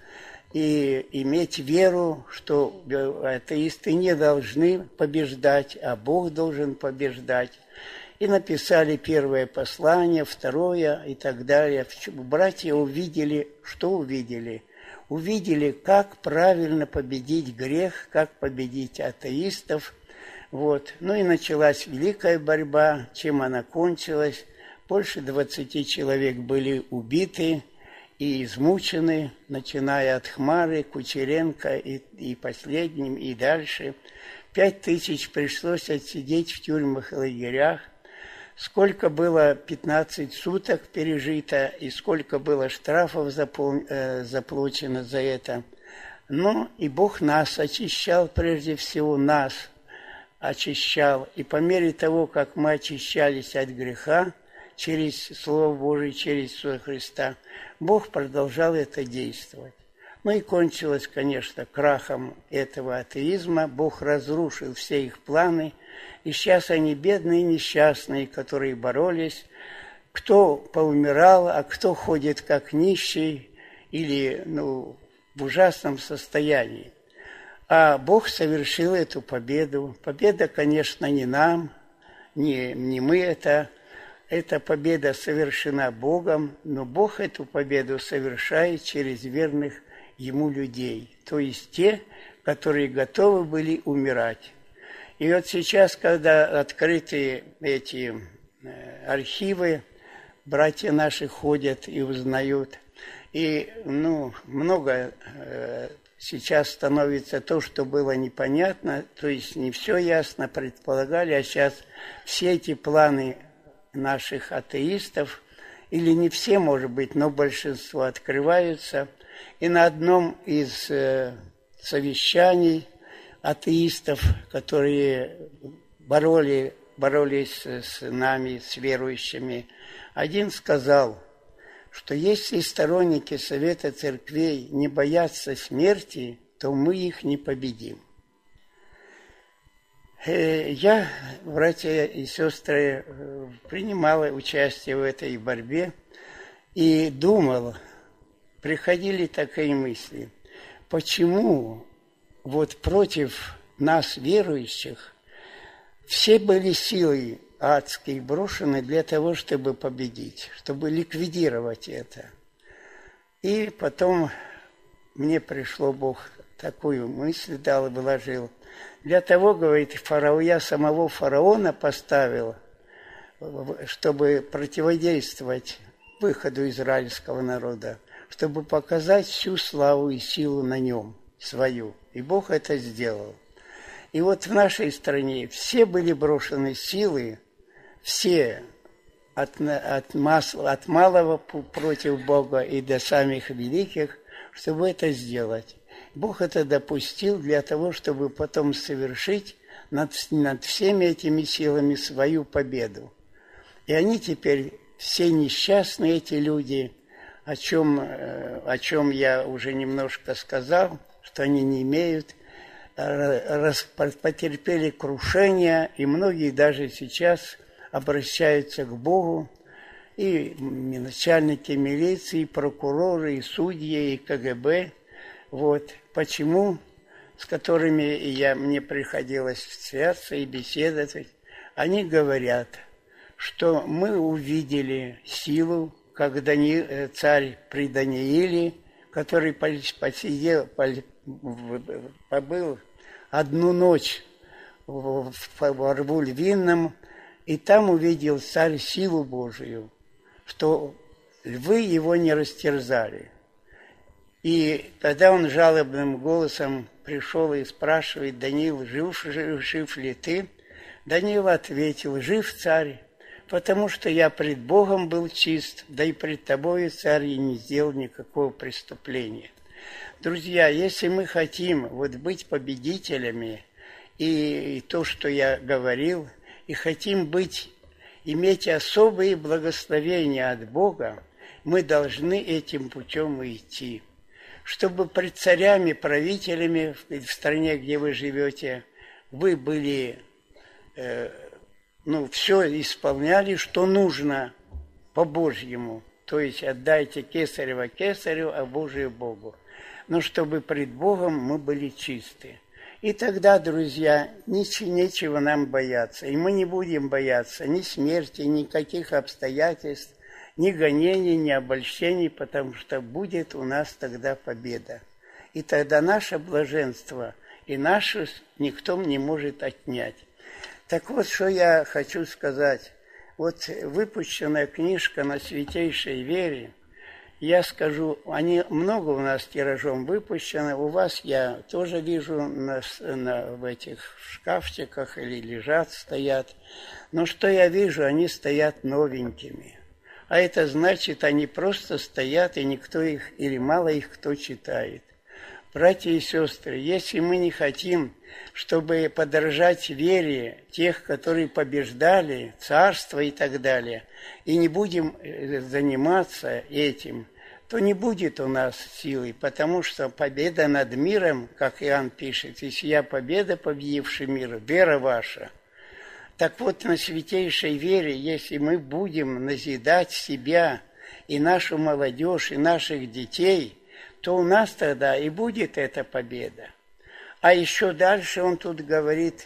и иметь веру, что атеисты не должны побеждать, а Бог должен побеждать. И написали первое послание, второе и так далее. Братья увидели, что увидели? Увидели, как правильно победить грех, как победить атеистов. Вот. Ну и началась великая борьба. Чем она кончилась? Больше двадцати человек были убиты и измучены, начиная от Хмары, Кучеренко и, и последним, и дальше. Пять тысяч пришлось отсидеть в тюрьмах и лагерях. Сколько было пятнадцать суток пережито, и сколько было штрафов запол- э, заплачено за это. Но и Бог нас очищал, прежде всего нас очищал. И по мере того, как мы очищались от греха, через Слово Божие, через Иисуса Христа, Бог продолжал это действовать. Ну и кончилось, конечно, крахом этого атеизма. Бог разрушил все их планы. И сейчас они бедные, несчастные, которые боролись. Кто поумирал, а кто ходит как нищий или ну, в ужасном состоянии. А Бог совершил эту победу. Победа, конечно, не нам, не, не мы это. Эта победа совершена Богом, но Бог эту победу совершает через верных Ему людей, то есть те, которые готовы были умирать. И вот сейчас, когда открыты эти архивы, братья наши ходят и узнают, и ну, много сейчас становится то, что было непонятно, то есть не все ясно, предполагали, а сейчас все эти планы наших атеистов, или не все, может быть, но большинство открываются. И на одном из э, совещаний атеистов, которые бороли, боролись с нами, с верующими, один сказал, что если сторонники Совета Церквей не боятся смерти, то мы их не победим. Я, братья и сестры, принимала участие в этой борьбе и думала, приходили такие мысли, почему вот против нас, верующих, все были силы адские брошены для того, чтобы победить, чтобы ликвидировать это. И потом мне пришло Бог такую мысль дал и вложил. Для того, говорит, фараон, я самого фараона поставил, чтобы противодействовать выходу израильского народа, чтобы показать всю славу и силу на нем, свою. И Бог это сделал. И вот в нашей стране все были брошены силы все от, от, масла, от малого против Бога и до самых великих, чтобы это сделать. Бог это допустил для того, чтобы потом совершить над, над всеми этими силами свою победу. И они теперь все несчастные, эти люди, о чем, о чем я уже немножко сказал, что они не имеют, раз, потерпели крушение, и многие даже сейчас обращаются к Богу, и начальники милиции, и прокуроры, и судьи, и ка гэ бэ. Вот. Почему? С которыми я, мне приходилось встречаться и беседовать. Они говорят, что мы увидели силу, как Дани... царь при Данииле, который посидел, побыл одну ночь в рву львином, и там увидел царь силу Божию, что львы его не растерзали. И тогда он жалобным голосом пришел и спрашивает: Даниил, жив, жив, жив ли ты? Даниил ответил: жив, царь, потому что я пред Богом был чист, да и пред тобою, царь, и не сделал никакого преступления. Друзья, если мы хотим вот быть победителями, и, и то, что я говорил, и хотим быть, иметь особые благословения от Бога, мы должны этим путем идти. Чтобы пред царями, правителями в стране, где вы живете, вы были, э, ну, все исполняли, что нужно по-божьему. То есть отдайте кесарево кесарю, а Божие Богу. Но чтобы пред Богом мы были чисты. И тогда, друзья, ничего, нечего нам бояться. И мы не будем бояться ни смерти, никаких обстоятельств, ни гонений, ни обольщений, потому что будет у нас тогда победа. И тогда наше блаженство и наше никто не может отнять. Так вот, что я хочу сказать. Вот выпущенная книжка «На святейшей вере», я скажу, они много у нас тиражом выпущены, у вас я тоже вижу на, на, в этих шкафчиках или лежат, стоят. Но что я вижу, они стоят новенькими. А это значит, они просто стоят, и никто их, или мало их кто читает. Братья и сестры, если мы не хотим, чтобы подражать вере тех, которые побеждали, царство и так далее, и не будем заниматься этим, то не будет у нас силы, потому что победа над миром, как Иоанн пишет, «И сия победа, победивший мир, вера ваша». Так вот, на святейшей вере, если мы будем назидать себя и нашу молодежь, и наших детей, то у нас тогда и будет эта победа. А еще дальше он тут говорит: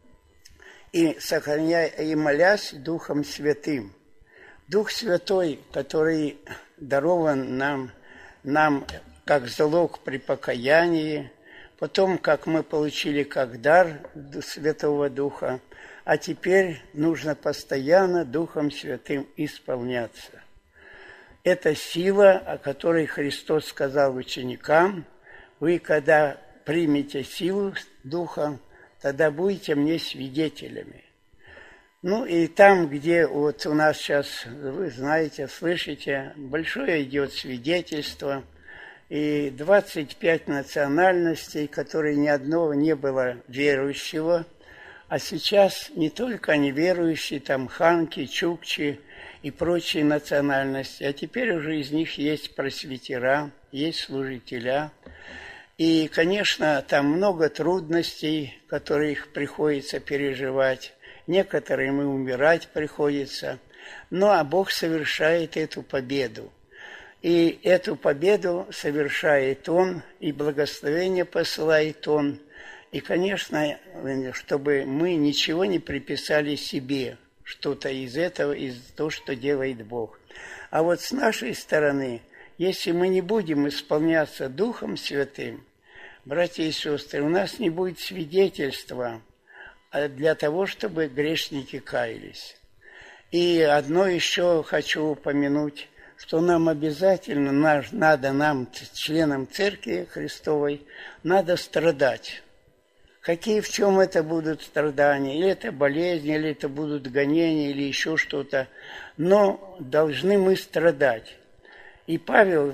и сохраняя, и молясь Духом Святым. Дух Святой, который дарован нам, нам как залог при покаянии, потом, как мы получили как дар Святого Духа, а теперь нужно постоянно Духом Святым исполняться. Это сила, о которой Христос сказал ученикам: вы, когда примете силу Духа, тогда будете мне свидетелями. Ну и там, где вот у нас сейчас, вы знаете, слышите, большое идет свидетельство, и двадцать пять национальностей, которые ни одного не было верующего, а сейчас не только неверующие, там ханки, чукчи и прочие национальности, а теперь уже из них есть пресвитера, есть служителя. И, конечно, там много трудностей, которые их приходится переживать. Некоторым и умирать приходится. Ну, а Бог совершает эту победу. И эту победу совершает Он, и благословение посылает Он. И, конечно, чтобы мы ничего не приписали себе, что-то из этого, из того, что делает Бог. А вот с нашей стороны, если мы не будем исполняться Духом Святым, братья и сестры, у нас не будет свидетельства для того, чтобы грешники каялись. И одно еще хочу упомянуть, что нам обязательно, надо нам, членам Церкви Христовой, надо страдать. какие, в чем это будут страдания, или это болезни, или это будут гонения, или еще что-то. Но должны мы страдать. И Павел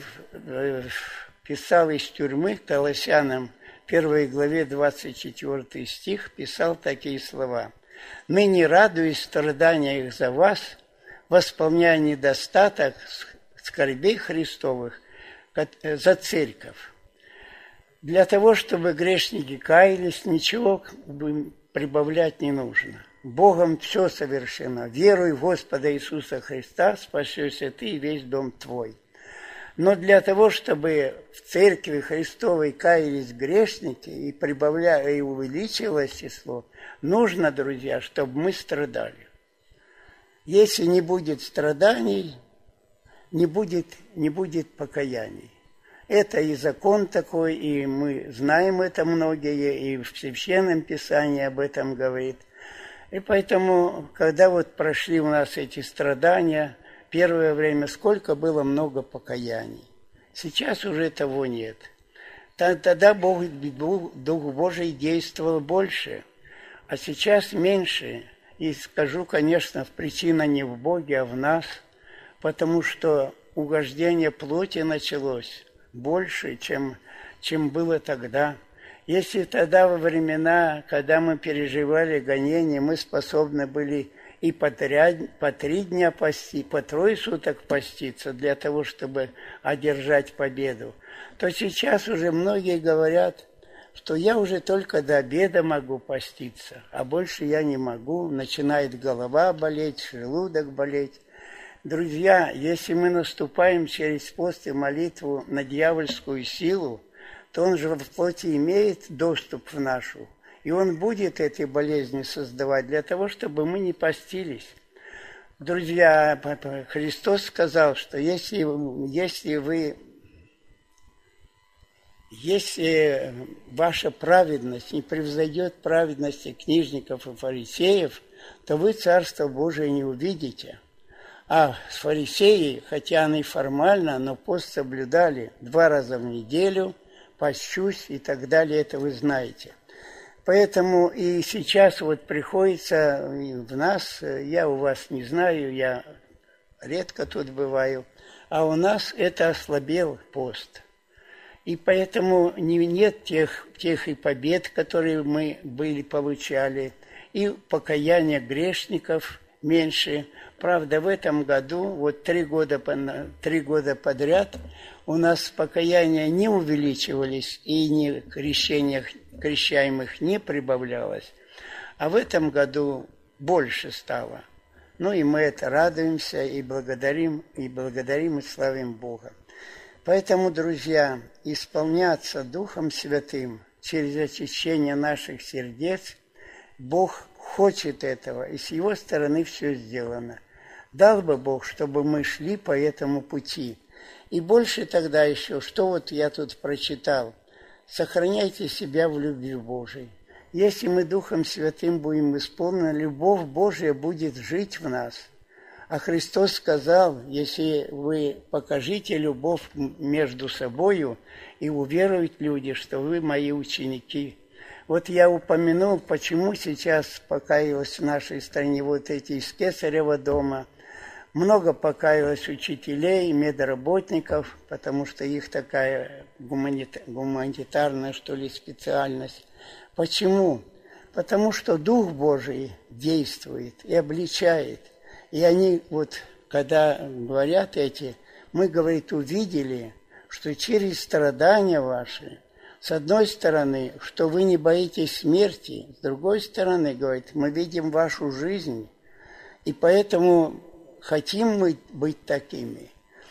писал из тюрьмы Колоссянам, первой главе, двадцать четвёртый стих, писал такие слова. «Ныне радуюсь в страданиях за вас, восполняя недостаток скорбей Христовых за церковь». Для того, чтобы грешники каялись, ничего прибавлять не нужно. Богом все совершено. Веруй в Господа Иисуса Христа, спасешься ты и весь дом твой. Но для того, чтобы в церкви Христовой каялись грешники и прибавляя и увеличилось число, нужно, друзья, чтобы мы страдали. Если не будет страданий, не будет, не будет покаяний. Это и закон такой, и мы знаем это многие, и в Священном Писании об этом говорит. И поэтому, когда вот прошли у нас эти страдания, первое время сколько было много покаяний. Сейчас уже того нет. Тогда Бог, Дух Божий действовал больше, а сейчас меньше. И скажу, конечно, причина не в Боге, а в нас, потому что угождение плоти началось больше, чем, чем было тогда. Если тогда во времена, когда мы переживали гонения, мы способны были и по три, по три дня пости, по трое суток поститься для того, чтобы одержать победу, то сейчас уже многие говорят, что я уже только до обеда могу поститься, а больше я не могу. Начинает голова болеть, желудок болеть. Друзья, если мы наступаем через пост и молитву на дьявольскую силу, то он же в плоти имеет доступ в нашу. И он будет эти болезни создавать для того, чтобы мы не постились. Друзья, Христос сказал, что если, если вы, если ваша праведность не превзойдет праведности книжников и фарисеев, то вы Царство Божие не увидите. А фарисеи, хотя они формально, но пост соблюдали два раза в неделю, пощусь и так далее, это вы знаете. Поэтому и сейчас вот приходится в нас, я у вас не знаю, я редко тут бываю, а у нас это ослабел пост. И поэтому не, нет тех, тех и побед, которые мы были, получали, и покаяния грешников меньше. Правда, в этом году, вот три года, три года подряд, у нас покаяния не увеличивались и ни крещениях, крещаемых не прибавлялось, а в этом году больше стало. Ну и мы это радуемся и благодарим, и благодарим и славим Бога. Поэтому, друзья, исполняться Духом Святым через очищение наших сердец, Бог хочет этого, и с Его стороны все сделано. Дал бы Бог, чтобы мы шли по этому пути. И больше тогда еще, что вот я тут прочитал, сохраняйте себя в любви Божией. Если мы Духом Святым будем исполнены, любовь Божия будет жить в нас. А Христос сказал, если вы покажите любовь между собою, и уверуют люди, что вы мои ученики. Вот я упомянул, почему сейчас покаялось в нашей стране вот эти из Кесарева дома. Много покаялось учителей, медработников, потому что их такая гуманитарная, что ли, специальность. Почему? Потому что Дух Божий действует и обличает. И они вот, когда говорят эти, мы, говорит, увидели, что через страдания ваши, с одной стороны, что вы не боитесь смерти, с другой стороны, говорит, мы видим вашу жизнь, и поэтому хотим мы быть такими.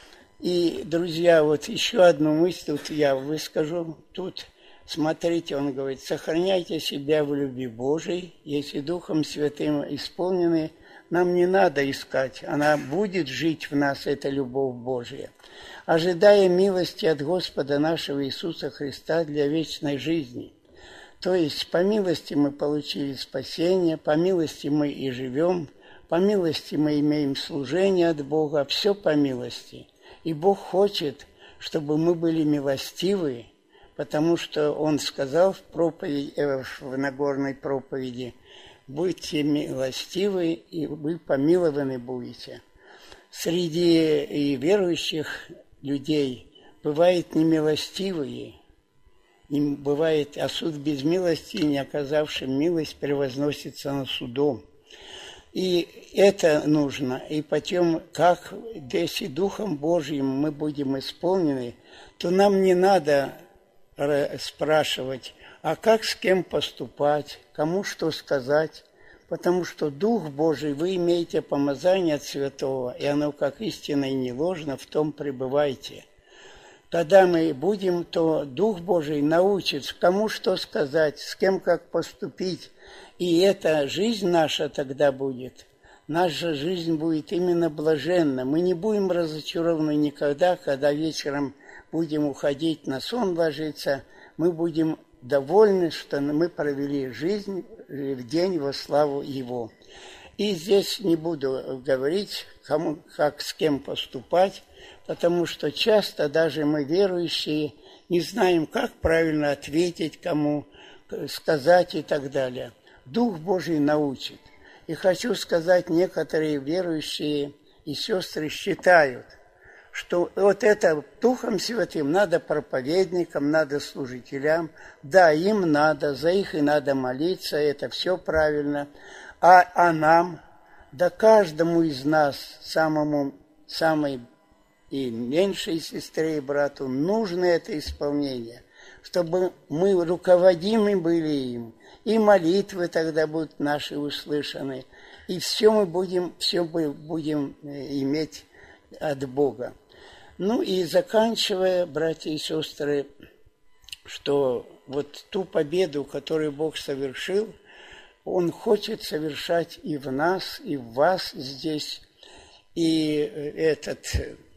И, друзья, вот еще одну мысль тут я выскажу. Тут, смотрите, он говорит, сохраняйте себя в любви Божией, если Духом Святым исполнены, нам не надо искать, она будет жить в нас, эта любовь Божия, ожидая милости от Господа нашего Иисуса Христа для вечной жизни. То есть по милости мы получили спасение, по милости мы и живем, по милости мы имеем служение от Бога, все по милости. И Бог хочет, чтобы мы были милостивы, потому что он сказал в, проповеди, в Нагорной проповеди: «Будьте милостивы, и вы помилованы будете». Среди и верующих людей бывают немилостивые, им бывает, а суд без милости, не оказавшим милость, превозносится над судом. И это нужно. И потом, как если Духом Божьим мы будем исполнены, то нам не надо спрашивать, а как с кем поступать, кому что сказать, потому что Дух Божий, вы имеете помазание от Святого, и оно как истинно и не ложно, в том пребывайте. Когда мы будем, то Дух Божий научит, кому что сказать, с кем как поступить. И эта жизнь наша тогда будет, наша жизнь будет именно блаженна. Мы не будем разочарованы никогда, когда вечером будем уходить на сон ложиться, мы будем довольны, что мы провели жизнь в день во славу Его. И здесь не буду говорить, кому, как с кем поступать, потому что часто даже мы, верующие, не знаем, как правильно ответить, кому сказать и так далее. Дух Божий научит. И хочу сказать, некоторые верующие и сестры считают, что вот это Духом Святым надо проповедникам, надо служителям. Да, им надо, за их и надо молиться, это все правильно. А, а нам, да каждому из нас, самому, самой и меньшей сестре и брату, нужно это исполнение, чтобы мы руководимы были им, и молитвы тогда будут наши услышаны, и все мы будем, все будем иметь от Бога. Ну и заканчивая, братья и сестры, что вот ту победу, которую Бог совершил, Он хочет совершать и в нас, и в вас здесь. И этот,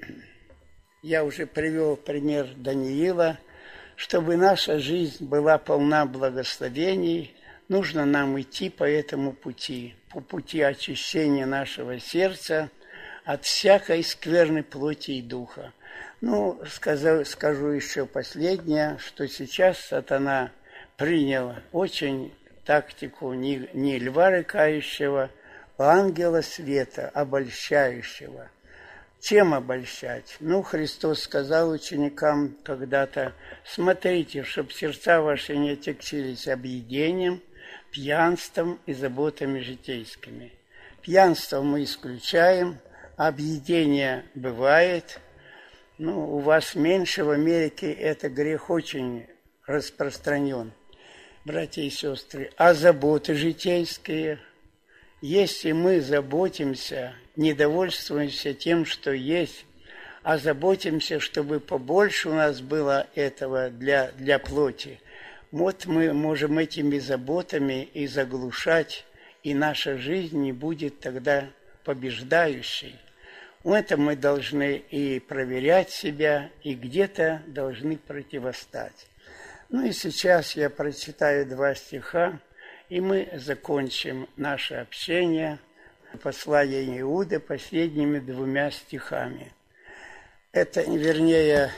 я уже привел пример Даниила, чтобы наша жизнь была полна благословений, нужно нам идти по этому пути, по пути очищения нашего сердца от всякой скверной плоти и духа. Ну, скажу, скажу еще последнее, что сейчас сатана принял очень тактику не, не льва рыкающего, а ангела света, обольщающего. Чем обольщать? Ну, Христос сказал ученикам когда-то: смотрите, чтоб сердца ваши не отягчились объедением, пьянством и заботами житейскими. Пьянство мы исключаем, объедение бывает. Ну, у вас меньше, в Америке это грех очень распространен, братья и сестры. А заботы житейские? Если мы заботимся, не довольствуемся тем, что есть, а заботимся, чтобы побольше у нас было этого для, для плоти, вот мы можем этими заботами и заглушать, и наша жизнь не будет тогда побеждающей. Это мы должны и проверять себя, и где-то должны противостать. Ну и сейчас я прочитаю два стиха, и мы закончим наше общение, послание Иуды, последними двумя стихами. Это, вернее,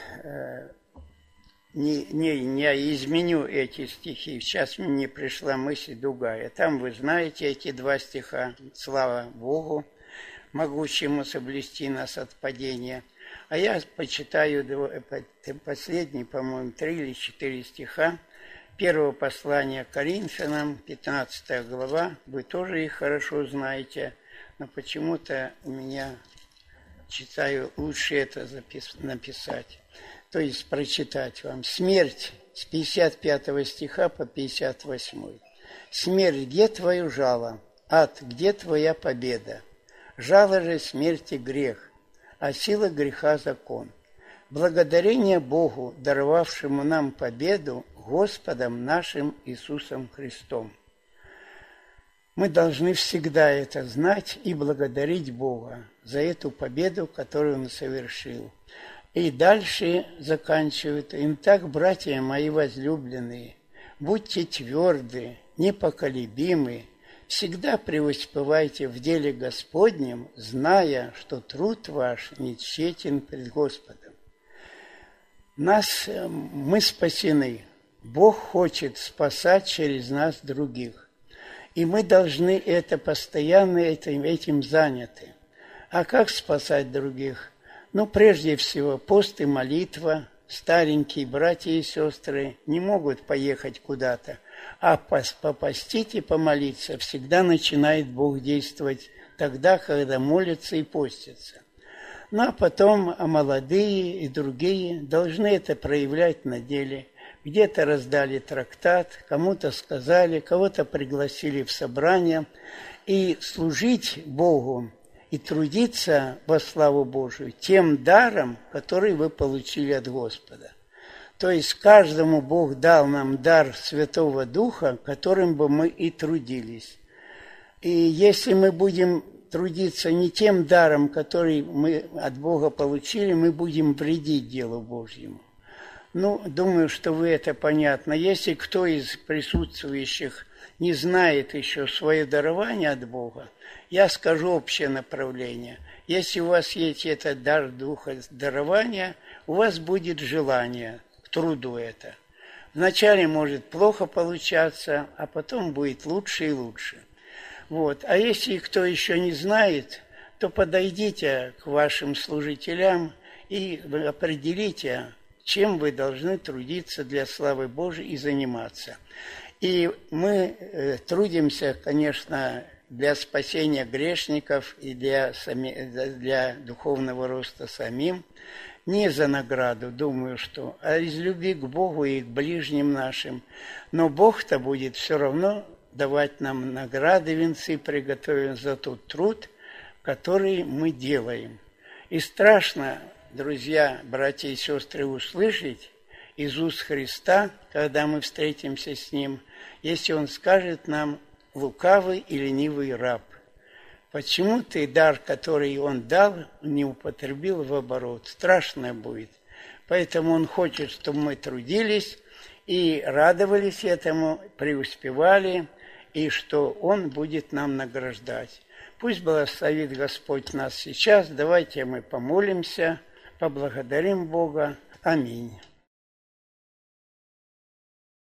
не, не, не изменю эти стихи. Сейчас мне пришла мысль другая. Там вы знаете эти два стиха. Слава Богу, могущему соблюсти нас от падения. А я почитаю последние, по-моему, три или четыре стиха первого послания Коринфянам, пятнадцатая глава. Вы тоже их хорошо знаете, но почему-то у меня, читаю, лучше это запис- написать. То есть прочитать вам. Смерть с пятьдесят пятого стиха по пятьдесят восьмой. Смерть, где твое жало? Ад, где твоя победа? Жало же смерти грех, а сила греха закон. Благодарение Богу, даровавшему нам победу Господом нашим Иисусом Христом. Мы должны всегда это знать и благодарить Бога за эту победу, которую Он совершил. И дальше заканчивает: «Итак, братья мои возлюбленные, будьте тверды, непоколебимы, всегда преуспевайте в деле Господнем, зная, что труд ваш не тщетен пред Господом». Нас, мы спасены. Бог хочет спасать через нас других. И мы должны это постоянно этим, этим заняты. А как спасать других? Ну, прежде всего, пост и молитва. Старенькие братья и сестры не могут поехать куда-то, а попостить и помолиться всегда начинает Бог действовать тогда, когда молятся и постятся. Ну, а потом а молодые и другие должны это проявлять на деле. Где-то раздали трактат, кому-то сказали, кого-то пригласили в собрание. И служить Богу и трудиться во славу Божию тем даром, который вы получили от Господа. То есть каждому Бог дал нам дар Святого Духа, которым бы мы и трудились. И если мы будем трудиться не тем даром, который мы от Бога получили, мы будем вредить делу Божьему. Ну, думаю, что вы это понятно. Если кто из присутствующих не знает еще свое дарование от Бога, я скажу общее направление. Если у вас есть этот дар духа дарования, у вас будет желание к труду это. Вначале может плохо получаться, а потом будет лучше и лучше. Вот. А если кто еще не знает, то подойдите к вашим служителям и определите, чем вы должны трудиться для славы Божией и заниматься. И мы э, трудимся, конечно, для спасения грешников и для, сами, для духовного роста самим, не за награду, думаю, что, а из любви к Богу и к ближним нашим. Но Бог-то будет все равно давать нам награды, венцы приготовим за тот труд, который мы делаем. И страшно, друзья, братья и сестры, услышать из уст Христа, когда мы встретимся с Ним, если Он скажет нам: лукавый и ленивый раб, почему ты дар, который Он дал, не употребил в оборот? Страшно будет. Поэтому Он хочет, чтобы мы трудились и радовались этому, преуспевали, и что Он будет нам награждать. Пусть благословит Господь нас сейчас. Давайте мы помолимся, поблагодарим Бога. Аминь.